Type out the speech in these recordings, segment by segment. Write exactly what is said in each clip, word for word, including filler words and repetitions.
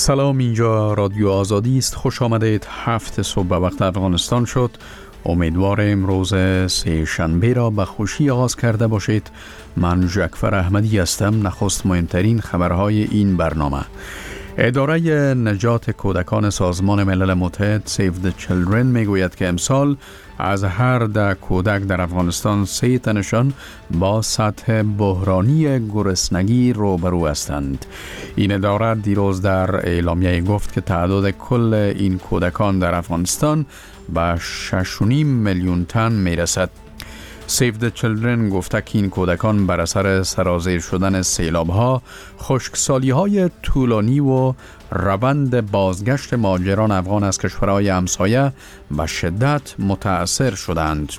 سلام، اینجا رادیو آزادی است. خوش آمدید. هفت صبح وقت افغانستان شد. امیدوار امروز سه شنبه را به خوشی آغاز کرده باشید. من جعفر احمدی هستم. نخست مهمترین خبرهای این برنامه. اداره نجات کودکان سازمان ملل متحد Save the Children میگوید که امسال از هر ده کودک در افغانستان سه تنشان با سطح بحرانی گرسنگی روبرو هستند. این اداره دیروز در اعلامیه گفت که تعداد کل این کودکان در افغانستان به شش و نیم میلیون تن میرسد. Save the Children گفته که این کودکان بر اثر سرازیر شدن سیلاب‌ها، خشکسالی‌های طولانی و روند بازگشت مهاجران افغان از کشورهای همسایه به شدت متأثر شدند.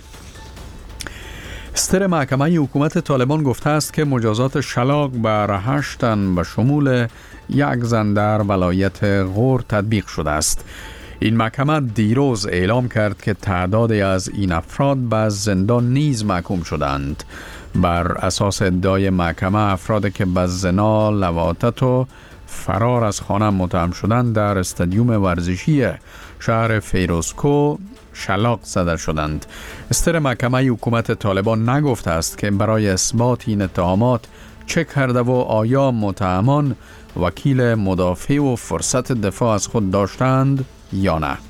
ستر محکمه حکومت طالبان گفته است که مجازات شلاق بر هشت تن به شمول یک زن در ولایت غور تطبیق شده است. این محکمه دیروز اعلام کرد که تعدادی از این افراد به زندان نیز محکوم شدند. بر اساس ادعای محکمه، افرادی که به زنا، لواطت و فرار از خانه متهم شدند در استادیوم ورزشی شهر فیروزکو شلاق زده شدند. ستر محکمه حکومت طالبان نگفته است که برای اثبات این اتهامات چه کرده و آیا متهمان وکیل مدافع و فرصت دفاع از خود داشتند یا نه.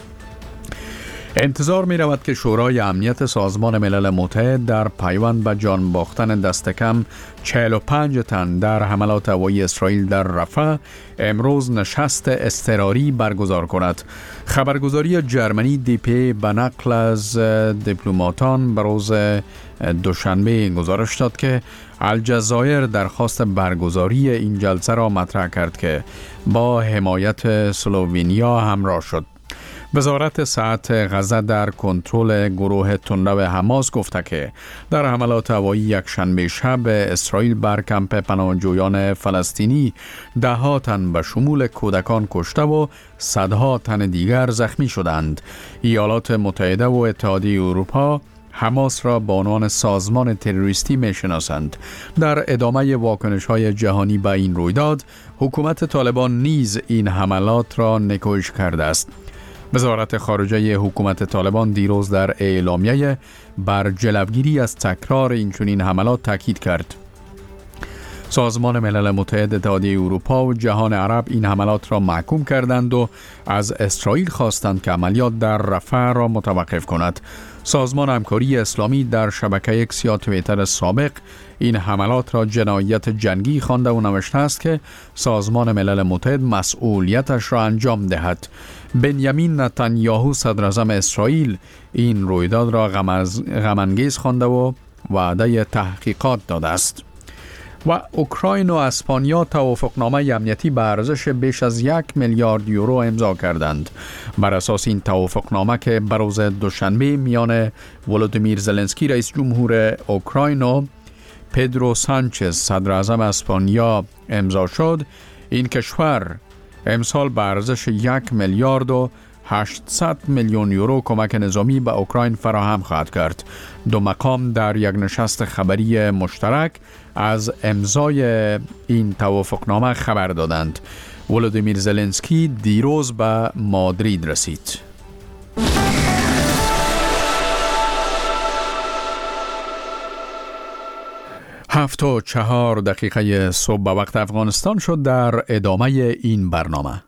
انتظار می رود که شورای امنیت سازمان ملل متحد در پیوند به جان باختن دست کم چهل و پنج تن در حملات هوایی اسرائیل در رفح امروز نشست اضطراری برگزار کند. خبرگزاری جرمنی دی پی به نقل از دیپلماتان به روز دوشنبه گزارش داد که الجزایر درخواست برگزاری این جلسه را مطرح کرد که با حمایت سلوونیا همراه شد. وزارت صحت غزه در کنترل گروه تندرو حماس گفته که در حملات هوایی یک شنبه شب اسرائیل بر کمپ پناهجویان فلسطینی ده ها تن به شمول کودکان کشته و صدها تن دیگر زخمی شدند. ایالات متحده و اتحادیه اروپا حماس را به عنوان سازمان تروریستی میشناسند. در ادامه واکنش‌های جهانی به این رویداد، حکومت طالبان نیز این حملات را نکوهش کرده است. وزارت خارجه حکومت طالبان دیروز در اعلامیه بر جلوگیری از تکرار اینچنین حملات تاکید کرد. سازمان ملل متحد، اتحادیه اروپا و جهان عرب این حملات را محکوم کردند و از اسرائیل خواستند که عملیات در رفح را متوقف کند. سازمان همکاری اسلامی در شبکه اکس یا توییتر سابق این حملات را جنایت جنگی خوانده و نوشته است که سازمان ملل متحد مسئولیتش را انجام دهد. بنیامین نتانیاهو صدر اعظم اسرائیل این رویداد را غم‌انگیز خوانده و وعده تحقیقات داده است. و اوکراین و اسپانیا توافقنامه امنیتی به ارزش بیش از یک میلیارد یورو امضا کردند. بر اساس این توافقنامه که به روز دوشنبه میان ولودیمیر زلنسکی رئیس جمهور اوکراین و پدرو سانچز صدر اعظم اسپانیا امضا شد، این کشور امسال به ارزش یک میلیارد و هشتصد میلیون یورو کمک نظامی به اوکراین فراهم خواهد کرد. دو مقام در یک نشست خبری مشترک از امضای این توافقنامه خبر دادند. ولودیمیر زلنسکی دیروز به مادرید رسید. هفت و چهار دقیقه صبح به وقت افغانستان شد. در ادامه این برنامه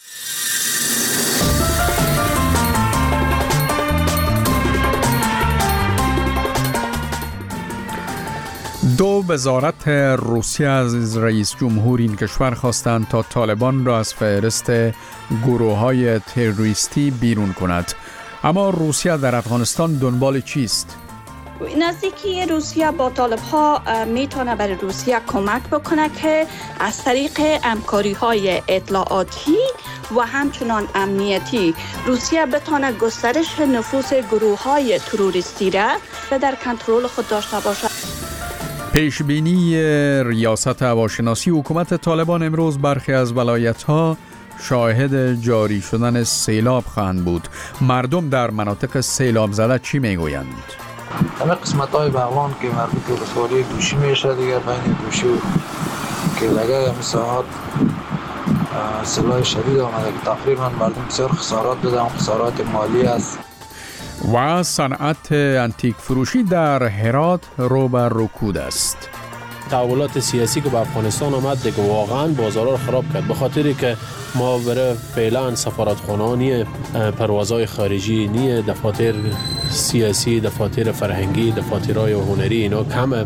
دو وزارت روسیه از رئیس جمهور این کشور خواستند تا طالبان را از فهرست گروه‌های تروریستی بیرون کند. اما روسیه در افغانستان دنبال چیست؟ نزدیکی روسیه با طالب ها میتونه برای روسیه کمک بکنه که از طریق همکاری های اطلاعاتی و همچنان امنیتی روسیه بتونه گسترش نفوذ گروه های تروریستی را در کنترل خود داشته باشد. پیشبینی ریاست هواشناسی حکومت طالبان امروز برخی از ولایت‌ها شاهد جاری شدن سیلاب خواهند بود. مردم در مناطق سیلاب زده چی میگویند؟ همه قسمت‌های بغلان که مربوط به ولسوالی دوشی میشه دیگه، بین دوشی و کلگه همین ساعت سلاح شدید آمده که تقریبا مردم بسیار خسارات دادن، خسارات مالی است. و صنعت انتیک فروشی در هرات رو بر رکود است. تحولات سیاسی که به افغانستان آمد دیگه واقعا بازارها رو خراب کرد، به خاطری که ما برای فعلا سفارتخانه نیه، پروازهای خارجی نیه، دفاتر سیاسی، دفاتر فرهنگی، دفاترهای هنری اینا کمه.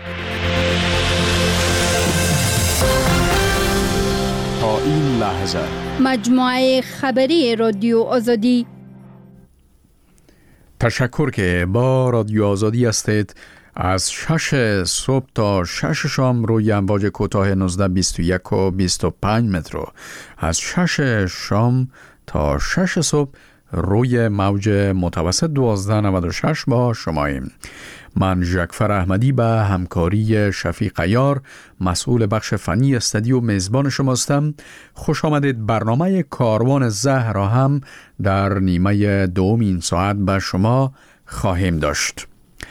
تا این لحظه مجموعه خبری رادیو آزادی. تشکر که با رادیو آزادی هستید. از شش صبح تا شش شام روی امواج کوتاه نوزده بیست و یک و بیست و پنج متر، از شش شام تا شش صبح روی موج متوسط دوازده نود و شش با شماییم. من جعفر احمدی به همکاری شفیق عیار مسئول بخش فنی استودیو میزبان شماستم. خوش آمدید. برنامه کاروان زهر را هم در نیمه دوم این ساعت به شما خواهیم داشت.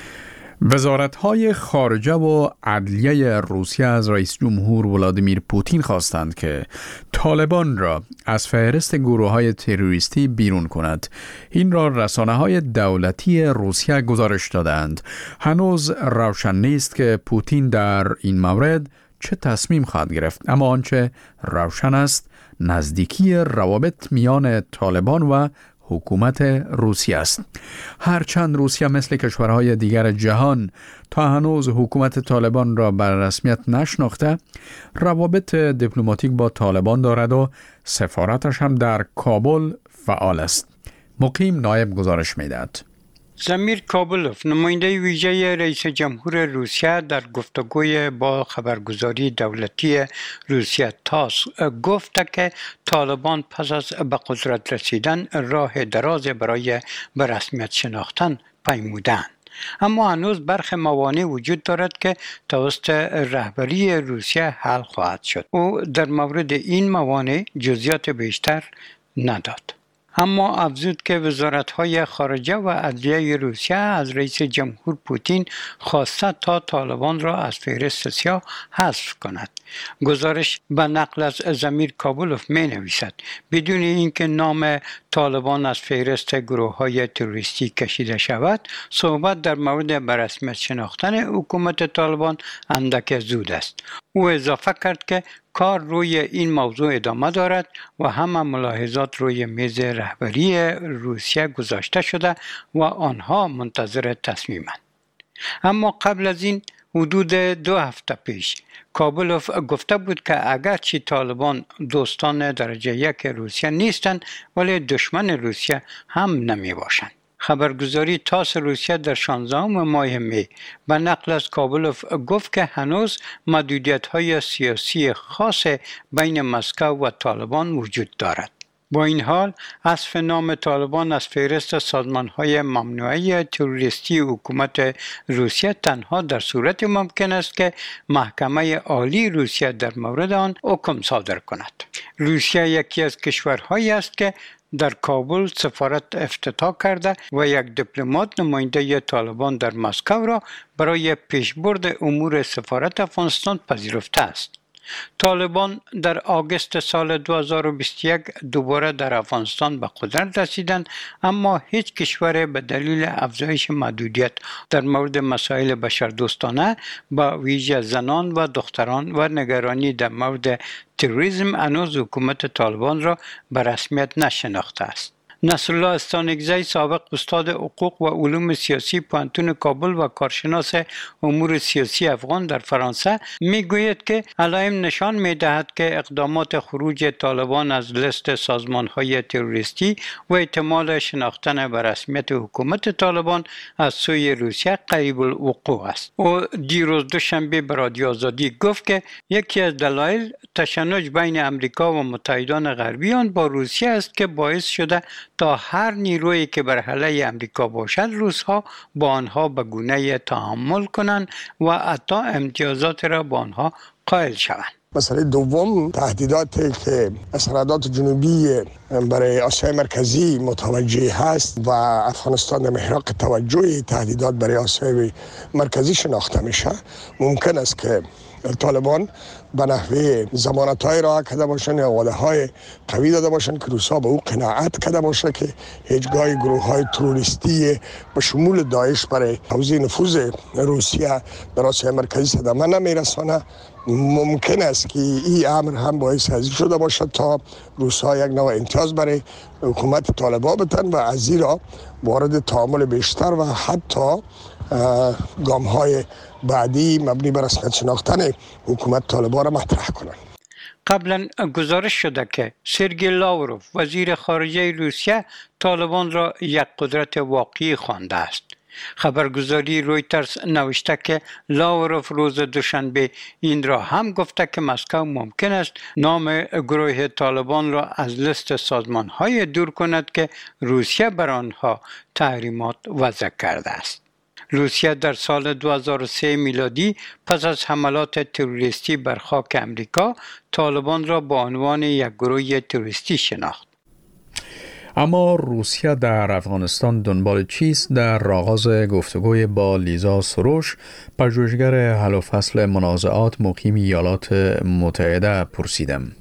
وزارت‌های خارجه و عدلیه روسیه از رئیس جمهور ولادیمیر پوتین خواستند که طالبان را از فهرست گروه‌های تروریستی بیرون کند. این را رسانه‌های دولتی روسیه گزارش دادند. هنوز روشن نیست که پوتین در این مورد چه تصمیم خواهد گرفت، اما آنچه روشن است نزدیکی روابط میان طالبان و حکومت روسیه است. هرچند روسیه مثل کشورهای دیگر جهان تا هنوز حکومت طالبان را بر رسمیت نشناخته، روابط دیپلماتیک با طالبان دارد و سفارتش هم در کابل فعال است. مقیم نایب گزارش می‌دهد. زمیر کابلوف، نماینده ویژه رئیس جمهور روسیه، در گفتگوی با خبرگزاری دولتی روسیه تاس گفت که طالبان پس از به قدرت رسیدن راه دراز برای به رسمیت شناختن پیمودند. اما هنوز برخی موانع وجود دارد که توسط رهبری روسیه حل خواهد شد. او در مورد این موانع جزئیات بیشتر نداد. اما افزود که وزارت‌های خارجه و عدلیه روسیه از رئیس جمهور پوتین خواسته تا طالبان را از فهرست سیاه حذف کند. گزارش به نقل از زمیر کابلوف می نویسد بدون اینکه نام طالبان از فهرست گروه‌های تروریستی کشیده شود، صحبت در مورد به رسمیت شناختن حکومت طالبان اندک زود است. او اضافه کرد که کار روی این موضوع ادامه دارد و همه ملاحظات روی میز رهبری روسیه گذاشته شده و آنها منتظر تصمیمند. اما قبل از این حدود دو هفته پیش کابلوف گفته بود که اگرچه طالبان دوستان درجه یک روسیه نیستند ولی دشمن روسیه هم نمی باشند. خبرگزاری تاس روسیه در شانزدهم ماه می به نقل از کابلوف گفت که هنوز محدودیت‌های سیاسی خاص بین مسکو و طالبان وجود دارد. با این حال حذف نام طالبان از فهرست سازمان‌های ممنوعه تروریستی حکومت روسیه تنها در صورت ممکن است که محکمه عالی روسیه در مورد آن حکم صادر کند. روسیه یکی از کشورهایی است که در کابل سفارت افتتاح کرده و یک دیپلمات نماینده طالبان در مسکو را برای پیشبرد امور سفارت افغانستان پذیرفته است. طالبان در آگوست سال دو هزار و بیست و یک دوباره در افغانستان به قدرت رسیدند، اما هیچ کشور به دلیل افزایش محدودیت در مورد مسائل بشردوستانه با ویژه زنان و دختران و نگرانی در مورد تروریسم هنوز حکومت طالبان را به رسمیت نشناخته است. نصرالله استانکزی، سابق استاد حقوق و علوم سیاسی پوهنتون کابل و کارشناس امور سیاسی افغان در فرانسه، میگوید که علائم نشان میدهد که اقدامات خروج طالبان از لیست سازمان‌های تروریستی و احتمال شناختن به رسمیت حکومت طالبان از سوی روسیه قریب الوقوع است. او دیروز دوشنبه به رادیو آزادی گفت که یکی از دلایل تشنج بین امریکا و متحدان غربی آن با روسیه است که باعث شده تا هر نیرویی که بر علیه امریکا باشد روس‌ها با آنها به گونه تعامل کنند و حتی امتیازات را با آنها قائل شوند. مسئله دوم تهدیداتی که از سرحدات جنوبی برای آسیای مرکزی متوجه هست و افغانستان در محراق توجه تهدیدات برای آسیای مرکزی شناخته میشه، ممکن است که طالبان به نحوه ضمانت‌های راه کرده باشن یا وعده‌های قوی داده باشن که روسا به او قناعت کرده باشه که هیچگاه گروه‌های تروریستی به شمول داعش برای توزیع نفوذ روسیه در آسیای مرکزی صدمه نمیرسانه. ممکن است که این امر هم باعث ازی شده باشد تا روسا یک نوع امتیاز برای حکومت طالبان بتن و از زیرا وارد تعامل بیشتر و حتی گام های بعدی مبنی بر رسمیت شناختن حکومت طالبان را مطرح کنند. قبلا گزارش شده که سرگئی لاوروف وزیر خارجه روسیه طالبان را یک قدرت واقعی خوانده است. خبرگزاری رویترز نوشته که لاوروف روز دوشنبه این را هم گفته که مسکو ممکن است نام گروه طالبان را از لیست سازمان‌های دور کند که روسیه بر آنها تحریمات وضع کرده است. روسیه در سال دو هزار و سه میلادی پس از حملات تروریستی بر خاک امریکا طالبان را با عنوان یک گروه تروریستی شناخت. اما روسیه در افغانستان دنبال چیست؟ در آغاز گفتگوی با لیزا سروش، پژوهشگر حل و فصل منازعات مقیم ایالات متحده، پرسیدم.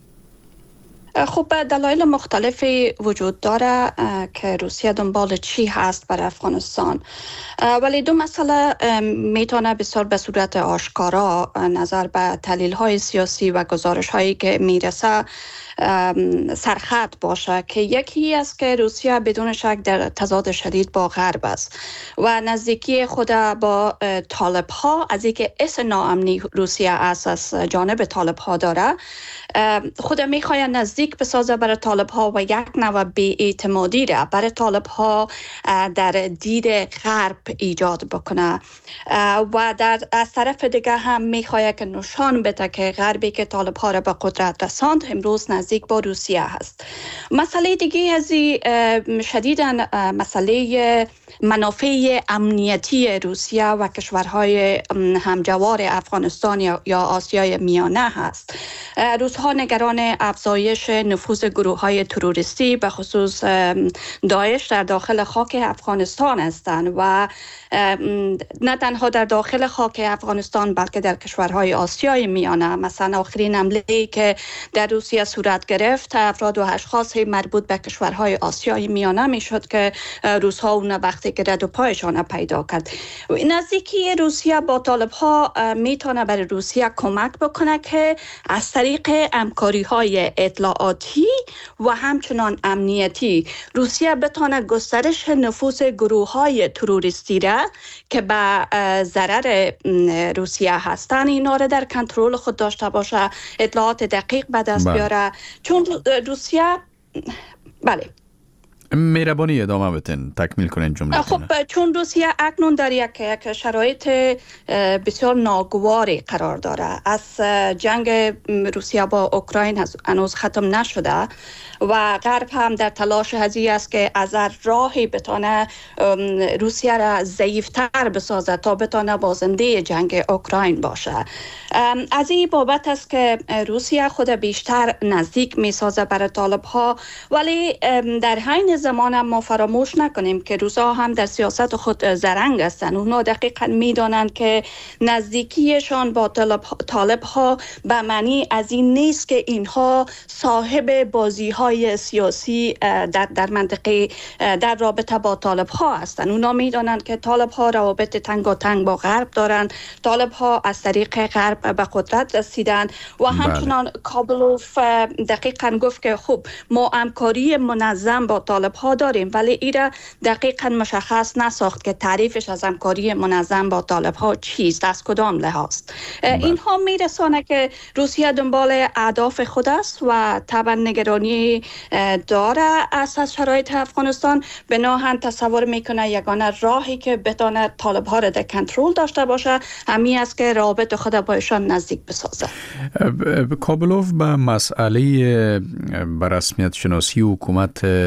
خب دلایل مختلفی وجود داره که روسیه دنبال چی هست بر افغانستان، ولی دو مسئله میتونه بسیار به صورت آشکارا نظر به تحلیل های سیاسی و گزارش هایی که میرسه سرخط باشه که یکی است که روسیه بدون شک در تضاد شدید با غرب است و نزدیکی خود با طالب ها، از اینکه اس ناامنی روسیه است از جانب طالب ها داره، خود میخواد نزدیک بسازه برای طالب ها و یک نوع بی‌اعتمادی را برای طالب ها در دید غرب ایجاد بکنه و در از طرف دیگه هم میخواد که نشان بده که غربی که طالب ها را به قدرت رساند امروز نزدیک با روسیه هست. مسئله دیگه از شدیداً مسئله منافع امنیتی روسیه و کشورهای همجوار افغانستان یا آسیای میانه هست. روس‌ها نگران افزایش نفوذ گروه‌های تروریستی به خصوص داعش در داخل خاک افغانستان هستند و نه تنها در داخل خاک افغانستان بلکه در کشورهای آسیای میانه. مثلا آخرین حمله‌ای که در روسیه صورت گرفت افراد و اشخاص مربوط به کشورهای آسیای میانه میشد که روس‌ها اون وقتی که رد و پایشان پیدا کرد. نزدیکی روسیه با طالب‌ها میتونه برای روسیه کمک بکنه که از طریق همکاری‌های اطلاعاتی و همچنان امنیتی روسیه بتونه گسترش نفوذ گروه‌های تروریستی را که به ضرر روسیه هستن اینا را در کنترل خود داشته باشه، اطلاعات دقیق به دست بیاره، چون روسیه بله مهربانی ادامه بتین، تکمیل کنین جمله. خب چون روسیه اکنون در یک, یک شرایط بسیار ناگواری قرار داره، از جنگ روسیه با اوکراین هنوز ختم نشده و غرب هم در تلاش هزی است که از راهی بتونه روسیه را ضعیفتر بسازه تا بتونه بازنده جنگ اوکراین باشه. از این بابت است که روسیه خود بیشتر نزدیک میسازه برای طالب ها، ولی در حین زمان ما فراموش نکنیم که روسا هم در سیاست خود زرنگ هستند. اونا دقیقاً میدانند که نزدیکیشان با طالب ها به معنی از این نیست که اینها صاحب بازی های سیاسی در در منطقه در رابطه با طالب ها هستند. اونا میدانند که طالب ها روابط تنگاتنگ با غرب دارند، طالب ها از طریق غرب به قدرت رسیدن و همچنان کابلوف دقیقاً گفت که خب ما همکاری منظم با طالب ها داریم، ولی ایرا دقیقاً مشخص نساخت که تعریفش از همکاری منظم با طالب ها چیست، از کدام لحاظ. اینها میرسانه که روسیه دنبال اهداف خود است و طبعا نگرانی داره از شرایط افغانستان. بناهن تصور میکنه یگانه راهی که بتونه طالب ها را در کنترل داشته باشه همین است که رابط خود با ایشان نزدیک بسازه. کابلوف به مسئله به رسمیت شناسی حکومت طالب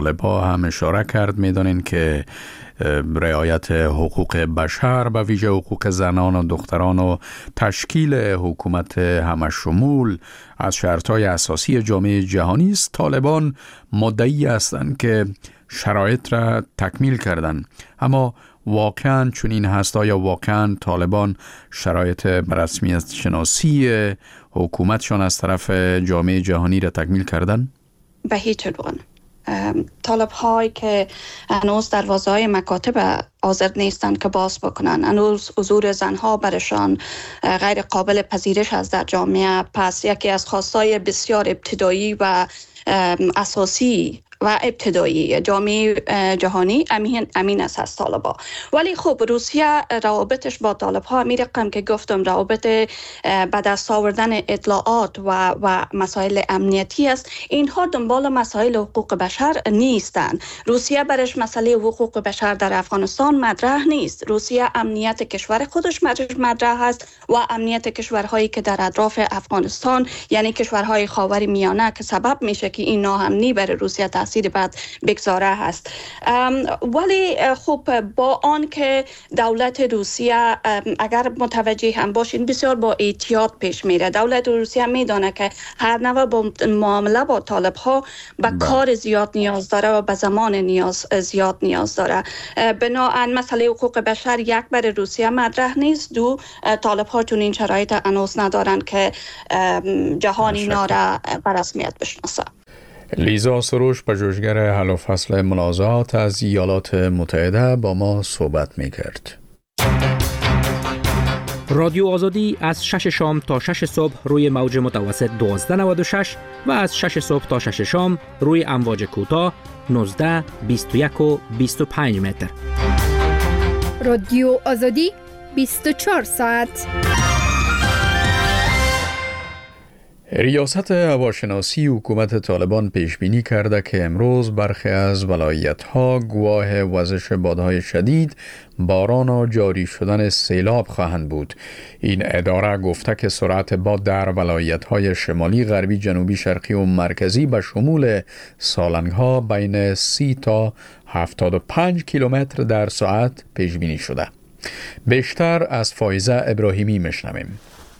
طالبا هم اشاره کرد. میدانین که رعایت حقوق بشر و ویژه حقوق زنان و دختران و تشکیل حکومت همشمول از شرطهای اساسی جامعه جهانی است. طالبان مدعی هستند که شرایط را تکمیل کردند، اما واقعا چنین هست؟ یا واقعا طالبان شرایط رسمیت شناسی حکومتشان از طرف جامعه جهانی را تکمیل کردن؟ به هیچ عنوان. طالب هایی که هنوز دروازه های مکاتب حاضر نیستند که باز بکنن، هنوز حضور زنها برشان غیر قابل پذیرش است در جامعه. پس یکی از خواستای بسیار ابتدایی و اساسی و ابتدایی جامعه جهانی امین امین است از طالبا. ولی خب روسیه روابطش با طالبها می رقم که گفتم روابط به دست آوردن اطلاعات و و مسائل امنیتی است. اینها دنبال مسائل حقوق بشر نیستند. روسیه برش مسئله حقوق بشر در افغانستان مطرح نیست. روسیه امنیت کشور خودش مطرح است و امنیت کشورهایی که در اطراف افغانستان، یعنی کشورهای خاور میانه که سبب میشه که این ناامنی بر روسیه تاثیر بعد بگذاره هست. ولی خب با آن که دولت روسیه اگر متوجه هم باشین بسیار با احتیاط پیش میره. دولت روسیه میدانه که هر نوع با معامله با طالب ها به کار زیاد نیاز داره و به زمان نیاز زیاد نیاز داره. بنابراین مسئله حقوق بشر یک بر روسیه مطرح نیست، دو طالب ها چون این شرایط انوس ندارن که جهان اینا را به رسمیت بشناسه. لیزا سروش، پژوهشگر حل و فصل منازعات از ایالات متحده، با ما صحبت می‌کرد. رادیو آزادی از شش شام تا شش صبح روی موج متوسط دوازده نود و شش و از شش صبح تا شش شام روی امواج کوتاه نوزده، بیست و یک و بیست و پنج متر. رادیو آزادی بیست و چهار ساعت. ریاست هواشناسی حکومت طالبان پیش بینی کرده که امروز برخی از ولایت‌ها گواه وزش بادهای شدید، باران و جاری شدن سیلاب خواهند بود. این اداره گفته که سرعت باد در ولایت‌های شمالی، غربی، جنوبی، شرقی و مرکزی به شمول سالنگ‌ها بین سی تا هفتاد و پنج کیلومتر در ساعت پیش بینی شده. بیشتر از فایزه ابراهیمی میشنویم.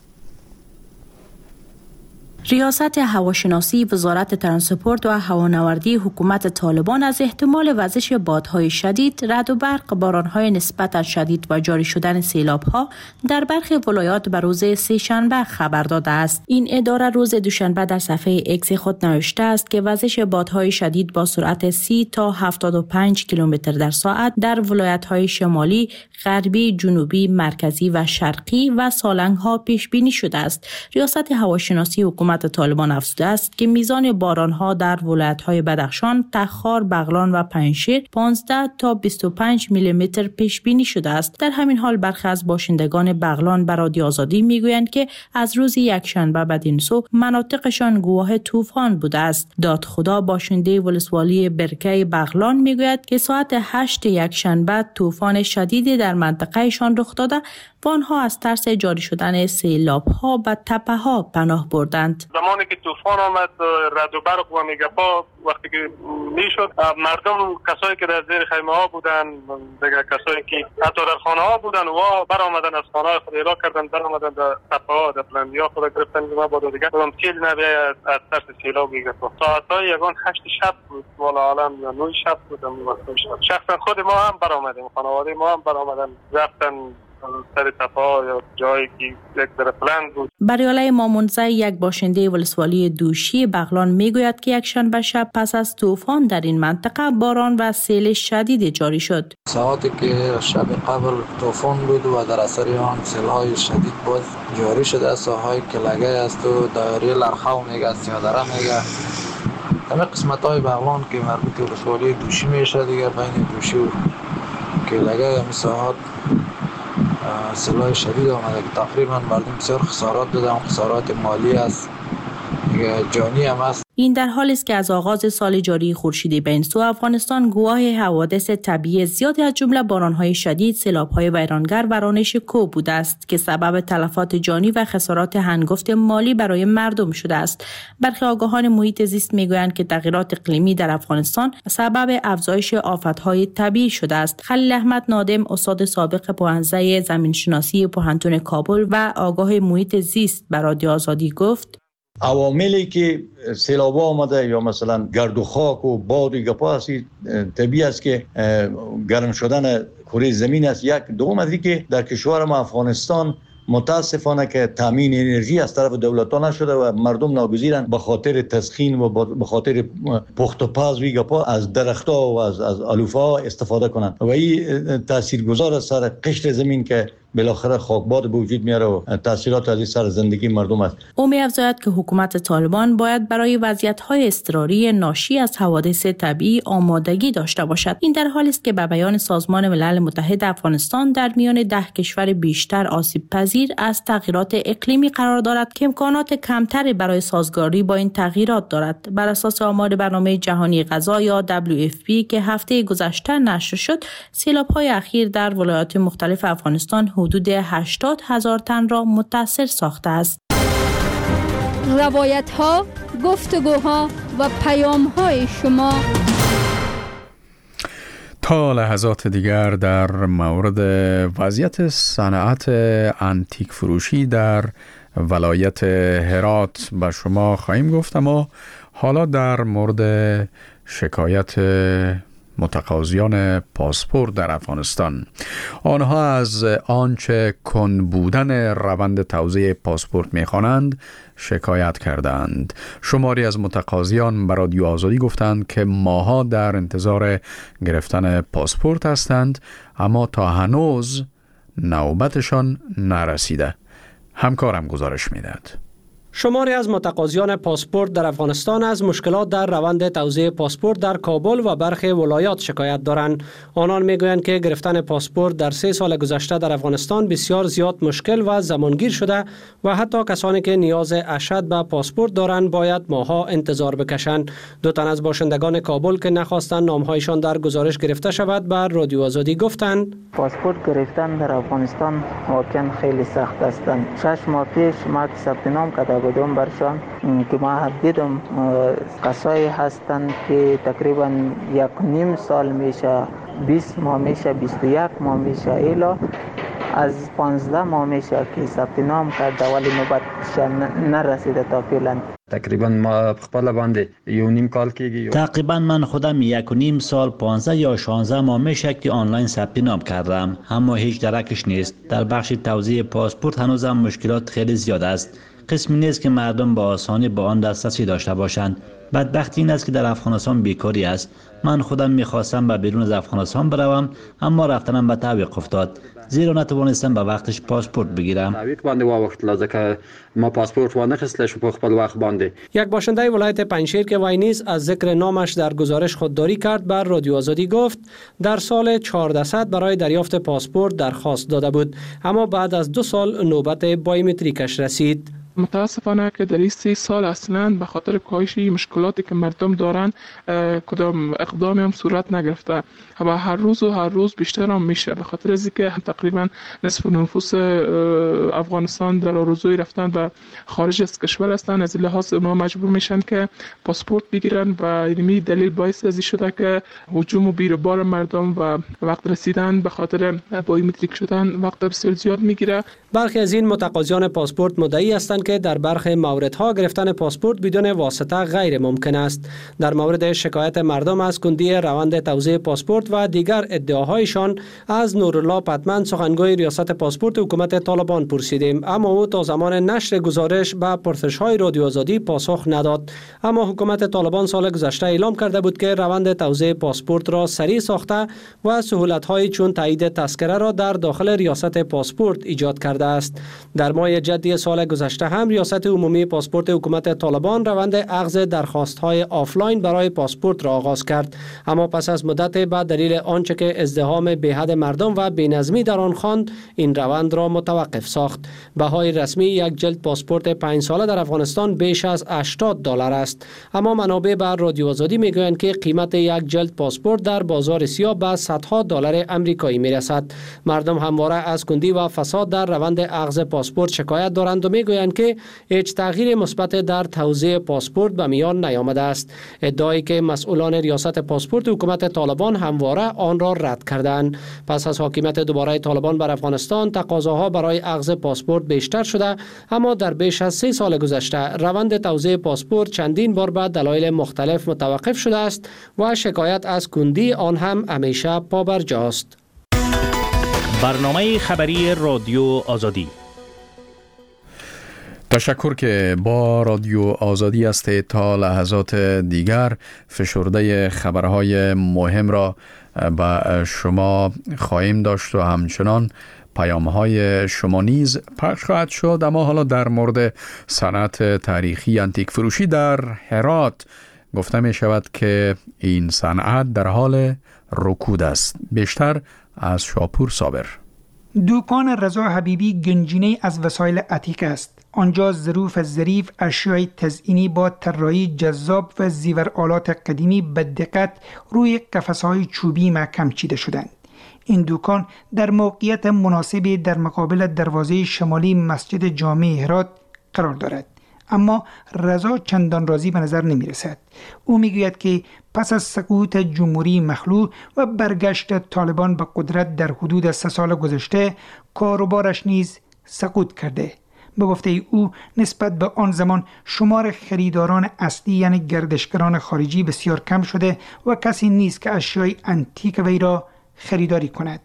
ریاست هواشناسی وزارت ترانسپورت و هوانوردی حکومت طالبان از احتمال وزش بادهای شدید، رعد و برق، بارانهای نسبتا شدید و جاری شدن سیلاب‌ها در برخی ولایات به روز سه‌شنبه خبر داده است. این اداره روز دوشنبه در صفحه اکس خود نوشته است که وزش بادهای شدید با سرعت سی تا هفتاد و پنج کیلومتر در ساعت در ولایت‌های شمالی، غربی، جنوبی، مرکزی و شرقی و سالنگ‌ها پیش بینی شده است. ریاست هواشناسی حکومت طالبان افزوده است که میزان باران‌ها در ولایت‌های بدخشان، تخار، بغلان و پنجشیر پانزده تا بیست و پنج میلیمتر پیش بینی شده است. در همین حال برخی از باشندگان بغلان به رادیو آزادی میگویند که از روز یکشنبه بدین سو مناطقشان گواه طوفان بوده است. دادخدا باشنده ولسوالی برکه بغلان میگوید که ساعت هشت یکشنبه طوفان شدیدی در منطقهشان رخ داده و آنها از ترس جاری شدن سیلاب‌ها به تپه‌ها پناه بردند. زمانی که طوفان آمد، رعد و برق و میگاپا وقتی که میشد، مردم کسایی که در زیر خیمه ها بودن، دیگه کسایی که حتی در خانه ها بودن و بر آمدن از خانه های خود اعلا کردن، در آمدن در تپه ها، در بلندی ها خود گرفتن. ما با دیگه بودم سیل نبیاید از ترس سیلاب میگاپا. ساعت های یگان هشت شب بود، والا عالم یا نوی شب بودم. شخصا خود ما هم بر آمدیم، خانواده ما هم بر آمدن، رفتن سر تپا یا جایی که یک در بلند بود. بریاله مامونزه، یک باشنده ولسوالی دوشی بغلان میگوید که یک شنبه شب پس از طوفان در این منطقه باران و سیل شدید جاری شد. ساعتی که شب قبل طوفان بود و در اثر آن سیل‌های شدید باز جاری شده است. ساحهای کلگه است و دایره لرخو میگه، سیادره میگه. همه قسمت‌های بغلان که مربوط به ولسوالی دوشی میشه، دیگه بین دوشی و کلگه همین ساعات سیل‌های شدید آمده که تقریبا مردم بسیار خسارات دادن. خسارات مالی است، جانی هم است. این در حالی است که از آغاز سال جاری خورشیدی به این سو افغانستان گواه حوادث طبیعی زیادی از جمله باران‌های شدید، سیلاب‌های ویرانگر و رانش کوه بوده است که سبب تلفات جانی و خسارات هنگفت مالی برای مردم شده است. برخی آگاهان محیط زیست میگویند که تغییرات اقلیمی در افغانستان سبب افزایش آفت‌های طبیعی شده است. خلیل احمد نادم، استاد سابق پوهنځی زمینشناسی پوهنتون کابل و آگاه محیط زیست به رادیو آزادی گفت: عواملی که سیلاب آمده یا مثلا گرد و خاک و باد و گپا است طبیعی است که گرم شدن کره زمین است. یک دوم از که در کشور ما افغانستان متاسفانه که تامین انرژی از طرف دولت‌ها نشده و مردم ناگزیرند به خاطر تسخین و به خاطر پخت و پز و گپا از درخت‌ها و از از علوفه‌ها استفاده کنند و این تاثیرگذار است سر قشر زمین که بالاخره خاکباد به وجود میاره و تاثیرات از این سر زندگی مردم است. او می‌افزاید که حکومت طالبان باید برای وضعیت‌های اضطراری ناشی از حوادث طبیعی آمادگی داشته باشد. این در حالی است که به بیان سازمان ملل متحد افغانستان در میان ده کشور بیشتر آسیب پذیر از تغییرات اقلیمی قرار دارد که امکانات کمتری برای سازگاری با این تغییرات دارد. بر اساس آمار برنامه جهانی غذا یا دبلیو اف پی که هفته گذشته نشر شد، سیلاب‌های اخیر در ولایات مختلف افغانستان حدود هشتاد هزار تن را متاثر ساخته است. روایت ها، گفتگوها و پیام های شما. تا لحظات دیگر در مورد وضعیت صنعت انتیک فروشی در ولایت هرات به شما خواهیم گفت، اما حالا در مورد شکایت متقاضیان پاسپورت در افغانستان. آنها از آنچه کند بودن روند توزیع پاسپورت می‌خوانند شکایت کردند. شماری از متقاضیان به رادیو آزادی گفتند که ماها در انتظار گرفتن پاسپورت هستند، اما تا هنوز نوبتشان نرسیده. همکارم گزارش می‌دهد. شماری از متقاضیان پاسپورت در افغانستان از مشکلات در روند توزیع پاسپورت در کابل و برخی ولایات شکایت دارند. آنان میگویند که گرفتن پاسپورت در سه سال گذشته در افغانستان بسیار زیاد مشکل و زمانگیر شده و حتی کسانی که نیاز اشد به پاسپورت دارند باید ماها انتظار بکشند. دو تن از باشندگان کابل که نخواستند نامهایشان در گزارش گرفته شود بر رادیو آزادی گفتند: پاسپورت گرفتن در افغانستان واقعا خیلی سخت است. شش ماه پیش ما ثبت نام کرده بودم برشان که ما دیدم کسایی هستند که تقریبا یک نیم سال میشه، بیست ماه میشه، بیست و یک ماه میشه، ایلا از پانزده ماه میشه که ثبت نام کرده ولی نوبتش نرسیده تا فعلا. تقریبا ما خپل باندې یو نیم کال کېږي. تقریبا من خودم یک و نیم سال پانزده یا شانزده ماه میشه که آنلاین ثبت نام کردم، اما هیچ درکش نیست. در بخش توزیع پاسپورت هنوزم مشکلات خیلی زیاد است. قسمی نیست که مردم با آسانی با آن دسترسی داشته باشند. بدبختی این است که در افغانستان بیکاری است. من خودم میخواستم به بیرون از افغانستان بروم، اما رفتنم به تعویق افتاد، زیرا نتوانستم به وقتش پاسپورت بگیرم. تعویق باندې واوښتله ځکه ما پاسپورت وانخیستلی شو په خپل وخت باندې. یک باشنده ولایت پنجشیر که وای نیز از ذکر نامش در گزارش خودداری کرد بر رادیو آزادی گفت در سال چهارصد برای دریافت پاسپورت درخواست داده بود، اما بعد از دو سال نوبت بایومتریکش رسید. متاسفانه که در این سه سال اصلا به خاطر کاهش مشکلاتی که مردم دارن کدام اقدامی هم صورت نگرفته و هر روز و هر روز بیشتر هم میشه، به خاطر از اینکه تقریبا نصف نفوس افغانستان در آرزوی رفتن به خارج از کشور هستند. از این لحاظ ما مجبور میشن که پاسپورت بگیرن و این دلیل باعث از شده که هجوم و بیروبار مردم و وقت رسیدن به خاطر بایومتریک شدن وقت بسیار زیاد میگیره. برخی از این متقاضیان پاسپورت مدعی هستند که در برخی موردها گرفتن پاسپورت بدون واسطه غیر ممکن است. در مورد شکایت مردم از کندی روند توزیع پاسپورت و دیگر ادعاهایشان از نورالله پتمن سخنگوی ریاست پاسپورت حکومت طالبان پرسیدیم، اما او تا زمان نشر گزارش به پرسش‌های رادیو آزادی پاسخ نداد. اما حکومت طالبان سال گذشته اعلام کرده بود که روند توزیع پاسپورت را سریع ساخته و سهولت‌های چون تایید تذکره را در داخل ریاست پاسپورت ایجاد کرده شده است. در ماه جدی سال گذشته هم ریاست عمومی پاسپورت حکومت طالبان روند اخذ درخواست‌های آفلاین برای پاسپورت را آغاز کرد، اما پس از مدت بعد دلیل آنچه که ازدحام بی‌حد مردم و بی‌نظمی در آن خواند این روند را متوقف ساخت. بهای رسمی یک جلد پاسپورت پنج ساله در افغانستان بیش از هشتاد دلار است، اما منابع بر رادیو آزادی میگویند که قیمت یک جلد پاسپورت در بازار سیاه به صدها دلار آمریکایی میرسد. مردم همواره از کندی و فساد در روند اخذ پاسپورت شکایت دارند و میگویند که هیچ تغییر مثبت در توزیع پاسپورت به میان نیامده است. ادعایی که مسئولان ریاست پاسپورت حکومت طالبان همواره آن را رد کردند. پس از حاکمیت دوباره طالبان بر افغانستان تقاضاها برای اخذ پاسپورت بیشتر شده، اما در بیش از سه سال گذشته روند توزیع پاسپورت چندین بار به دلایل مختلف متوقف شده است و شکایت از کندی آن هم همیشه پابرجاست. برنامه خبری رادیو آزادی. تشکر که با رادیو آزادی است. تا لحظات دیگر فشرده خبرهای مهم را به شما خواهیم داشت و همچنان پیام‌های شما نیز پخش خواهد شد. اما حالا در مورد صنعت تاریخی انتیک فروشی در هرات گفته می شود که این صنعت در حال رکود است. بیشتر از شاپور صابر. دکان رضا حبیبی گنجینه از وسایل عتیق است. آنجا ظروف ظریف، اشیاء تزئینی با طراحی جذاب و زیورآلات قدیمی به دقت روی قفس‌های چوبی محکم چیده شدند. این دکان در موقعیت مناسبی در مقابل دروازه شمالی مسجد جامع هرات قرار دارد، اما رضا چندان راضی به نظر نمی رسد. او می گوید که پس از سقوط جمهوری مخلوع و برگشت طالبان به قدرت در حدود سه سال گذشته کاروبارش نیز سقوط کرده. به گفته او نسبت به آن زمان شمار خریداران اصلی یعنی گردشگران خارجی بسیار کم شده و کسی نیست که اشیای انتیک وی را خریداری کند.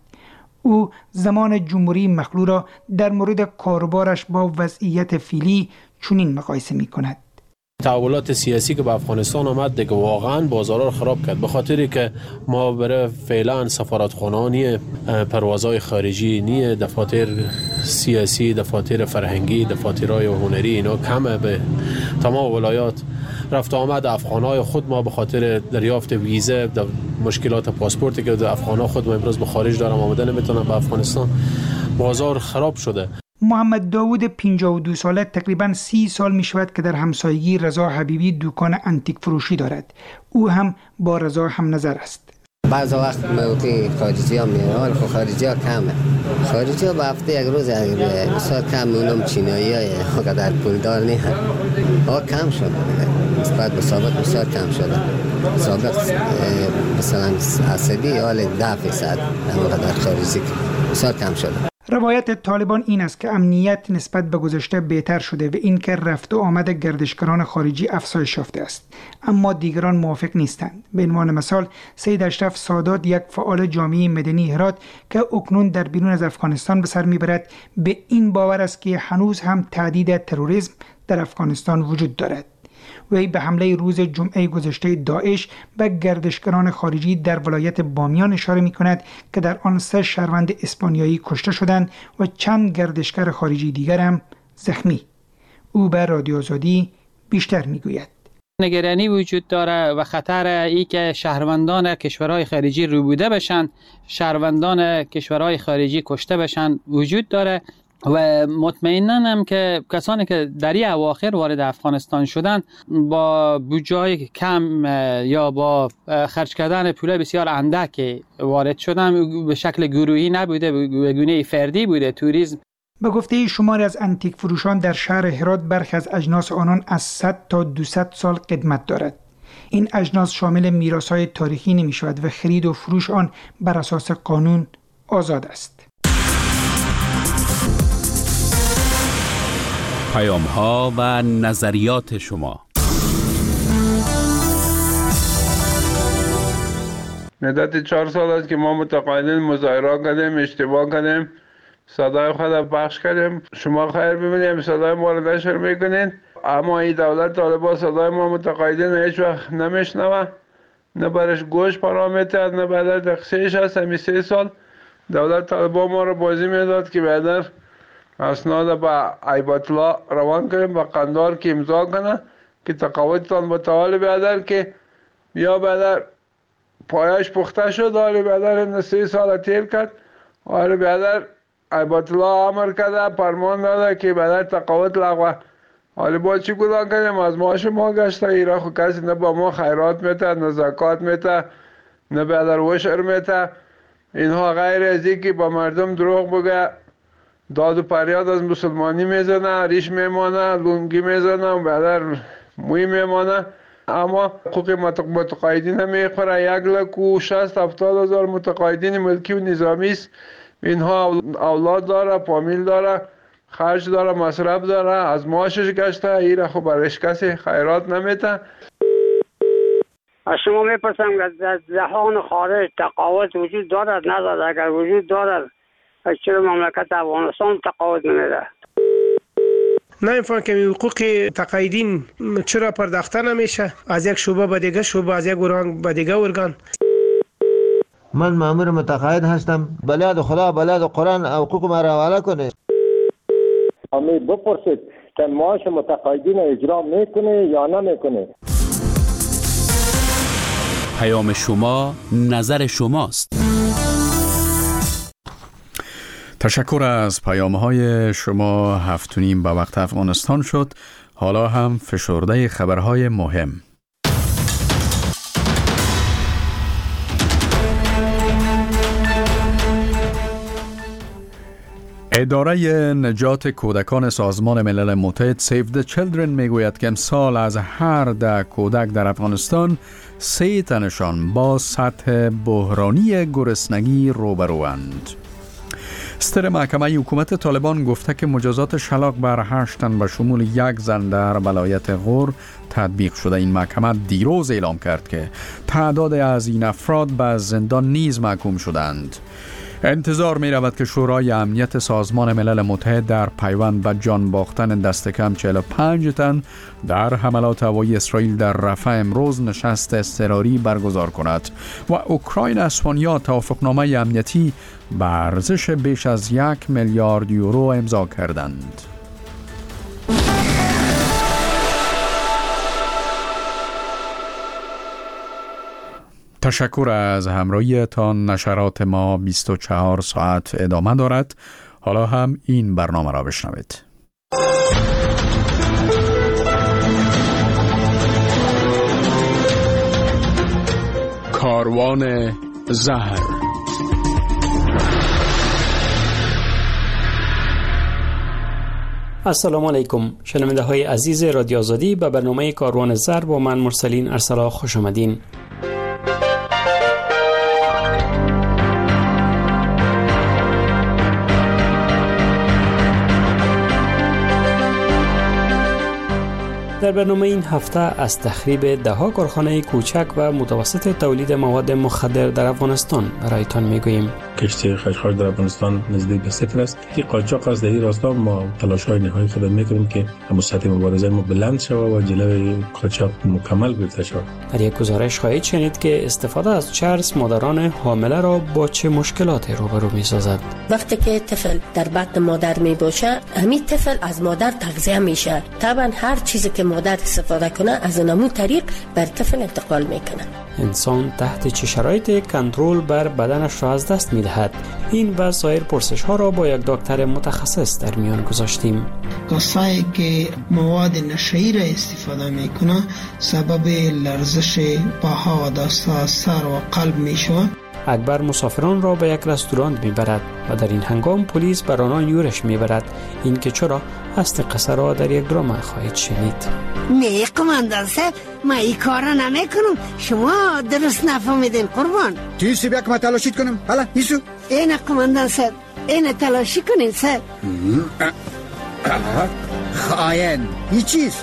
او زمان جمهوری مخلوع را در مورد کاروبارش با وضعیت فعلی چنین مقایسه می کند. تحولات سیاسی که به افغانستان آمد دیگه واقعا بازارها رو خراب کرد، به خاطری که ما برای فعلا سفارتخانه نیه، پروازهای خارجی نیه، دفاتر سیاسی، دفاتر فرهنگی، دفاترهای هنری اینا کمه. به تمام ولایات رفت آمد افغانای خود ما به خاطر دریافت ویزه، مشکلات پاسپورتی که افغانا خود ما امروز به خارج دارن آمده نمیتونن به افغانستان، بازار خراب شده. محمد داوود پنجاه و دو ساله تقریباً سی سال می شود که در همسایگی رضا حبیبی دکان انتیک فروشی دارد. او هم با رضا هم نظر است. بعض وقت موقع خارجی ها میان، خب خارجی ها کمه. خارجی ها به هفته یک روز بسیار کم، اونم چینایی های قدر پولدار نیست. ها کم شده نسبت به سابق، بسیار کم شده. سابق مثلا اصلی حال ده فیصد اما قدر خارجی بسیار کم شده. روایت طالبان این است که امنیت نسبت به گذشته بهتر شده و این که رفت و آمد گردشگران خارجی افزایش یافته است، اما دیگران موافق نیستند. به عنوان مثال سید اشرف سادات، یک فعال جامعه مدنی هرات که اکنون در بیرون از افغانستان به سر میبرد، به این باور است که هنوز هم تهدید تروریسم در افغانستان وجود دارد. وی به حمله روز جمعه گذشته داعش به گردشگران خارجی در ولایت بامیان اشاره می کند که در آن سه شهروند اسپانیایی کشته شدند و چند گردشگر خارجی دیگر هم زخمی. او به رادیو آزادی بیشتر می گوید. نگرانی وجود داره و خطر ای که شهروندان کشورهای خارجی روبوده بشن، شهروندان کشورهای خارجی کشته بشن وجود داره و مطمئناً هم که کسانی که در این اواخر وارد افغانستان شدن با بودجه کم یا با خرج کردن پول بسیار اندک وارد شدن، به شکل گروهی نبوده، به گونه فردی بوده توریسم. به گفته شماری از انتیک فروشان در شهر هرات برخی از اجناس آنان از صد تا دویست سال قدمت دارد. این اجناس شامل میراث‌های تاریخی نمی شود و خرید و فروش آن بر اساس قانون آزاد است. پیام ها و نظریات شما. مدت چهار سال است که ما متقاعدین مظاهره کردیم، اشتباه کردیم، صدای خود پخش کردیم. شما خیر ببینید صدای ما رو نشر میکنین، اما این دولت طالبان صدای ما متقاعدین هیچ وقت نمیشنوه، نه برش گوش پرامیتر، نه بعد تقصیرش هست. همین سه سال دولت طالبان ما رو بازی میداد که بعد اسناد به ایبت الله روان کردیم به قندار که امضا کنه که تقاعدتان متعال بیادر که بیا بیادر پایش پخته شد. حالی بیادر این سه سال تیر کرد. حالی بیادر ایبت الله امر کرده فرمان داده که بیادر تقاعد لغوه. حالی با چی گذار کنیم؟ از معاش ما گشته. ایرا خو کسی نه با ما خیرات میته نه زکات میته نه بیادر وشر میته. اینها غیر از اینکه با مردم دروغ بگه داد و پریاد از مسلمانی میزنه، ریش میمانه، لونگی میزنه و بیادر موی میمانه. اما حقوق متقاعدین میخوره. یک لک و شست هفتاد هزار متقاعدین ملکی و نظامی است. اینها اولاد داره، فامیل داره، خرج داره، مصرف داره، از معاشش گشته. ایره خب برش کسی خیرات نمیته. از شما میپرسم در جهان خارج تقاعد وجود دارد ندارد؟ اگر وجود دارد چرا مملکت افغانستان تقاعد نمیده؟ نه این که حقوق تقاعدین چرا پرداخته نمیشه از یک شعبه به دیگه شعبه، از یک ارگان به دیگه ارگان؟ من مأمور متقاعد هستم. بلاد خدا بلاد قرآن حقوق ما را حواله کنه. امید بپرسید که معاش متقاعدین اجرا میکنه یا نمیکنه. پیام شما نظر شماست. تشکر از پیام‌های شما. هفت و نیم به وقت افغانستان شد. حالا هم فشرده خبرهای مهم. اداره نجات کودکان سازمان ملل متحد سیو د چیلدرن میگوید که امسال از هر ده کودک در افغانستان سه تنشان با سطح بحرانی گرسنگی روبروند. صدر محکمه حکومت طالبان گفته که مجازات شلاق بر هشت تن به شمول یک زن در ولایت غور تطبیق شده. این محکمه دیروز اعلام کرد که تعداد از این افراد به زندان نیز محکوم شدند. انتظار می رود که شورای امنیت سازمان ملل متحد در پیوند به جان باختن دست کم چهل و پنج تن در حملات هوایی اسرائیل در رفح امروز نشست اضطراری برگزار کند و اوکراین اسپانیا توافقنامه امنیتی به ارزش بیش از یک میلیارد یورو امضا کردند. تشکر از همراهیتان. نشرات ما بیست و چهار ساعت ادامه دارد. حالا هم این برنامه را بشنوید. کاروان زهر. السلام علیکم شنونده های عزیز رادیو آزادی. به برنامه کاروان زهر با من مرسلین ارسلا خوش آمدین. در برنامه این هفته از تخریب ده‌ها کارخانه کوچک و متوسط تولید مواد مخدر در افغانستان برایتان میگوییم. کشتی خشخاش در افغانستان نزدیک به صفر است. که قاچاق از در این راستا ما تلاش‌های نهایی خود میکنیم که سطح مبارزه ما بلند شود و جلوی قاچاق مکمل گرفته شود. در یک گزارش خواهید شنید که استفاده از چرس مادران حامله را با چه مشکلاتی روبرو می‌سازد. وقتی که طفل در بطن مادر میباشه، همین طفل از مادر تغذیه میشه. طبعا هر چیزی که مادر استفاده کنه از همون طریق بر طفل انتقال میکنه. انسان تحت چه شرایطی کنترل بر بدنش را از دست میدهد؟ این و سایر پرسش ها را با یک دکتر متخصص در میان گذاشتیم. کسایی که مواد نشئی را استفاده میکنه سبب لرزش پاها و دستها، سر و قلب میشوند. اکبر مسافران را به یک رستوران میبرد و در این هنگام پلیس بر آنها یورش میبرد. این که چرا اصل قصه را در یک درام خواهید شنید. نه قماندان صاحب، ما این کار را نمی کنم. شما درست نفهمیدین قربان. چیزی بیا که ما تلاشید کنم؟ حالا ایسو اینه قماندان صاحب، اینه تلاشی کنین صاحب. خائن این چیز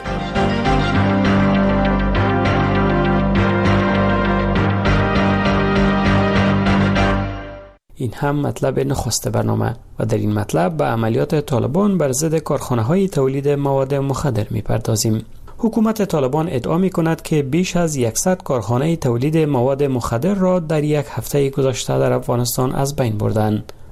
این هم مطلب نخست برنامه و در این مطلب به عملیات طالبان بر ضد کارخانه‌های تولید مواد مخدر می‌پردازیم. حکومت طالبان ادعا می‌کند که بیش از صد کارخانه تولید مواد مخدر را در یک هفته گذشته در افغانستان از بین بردند.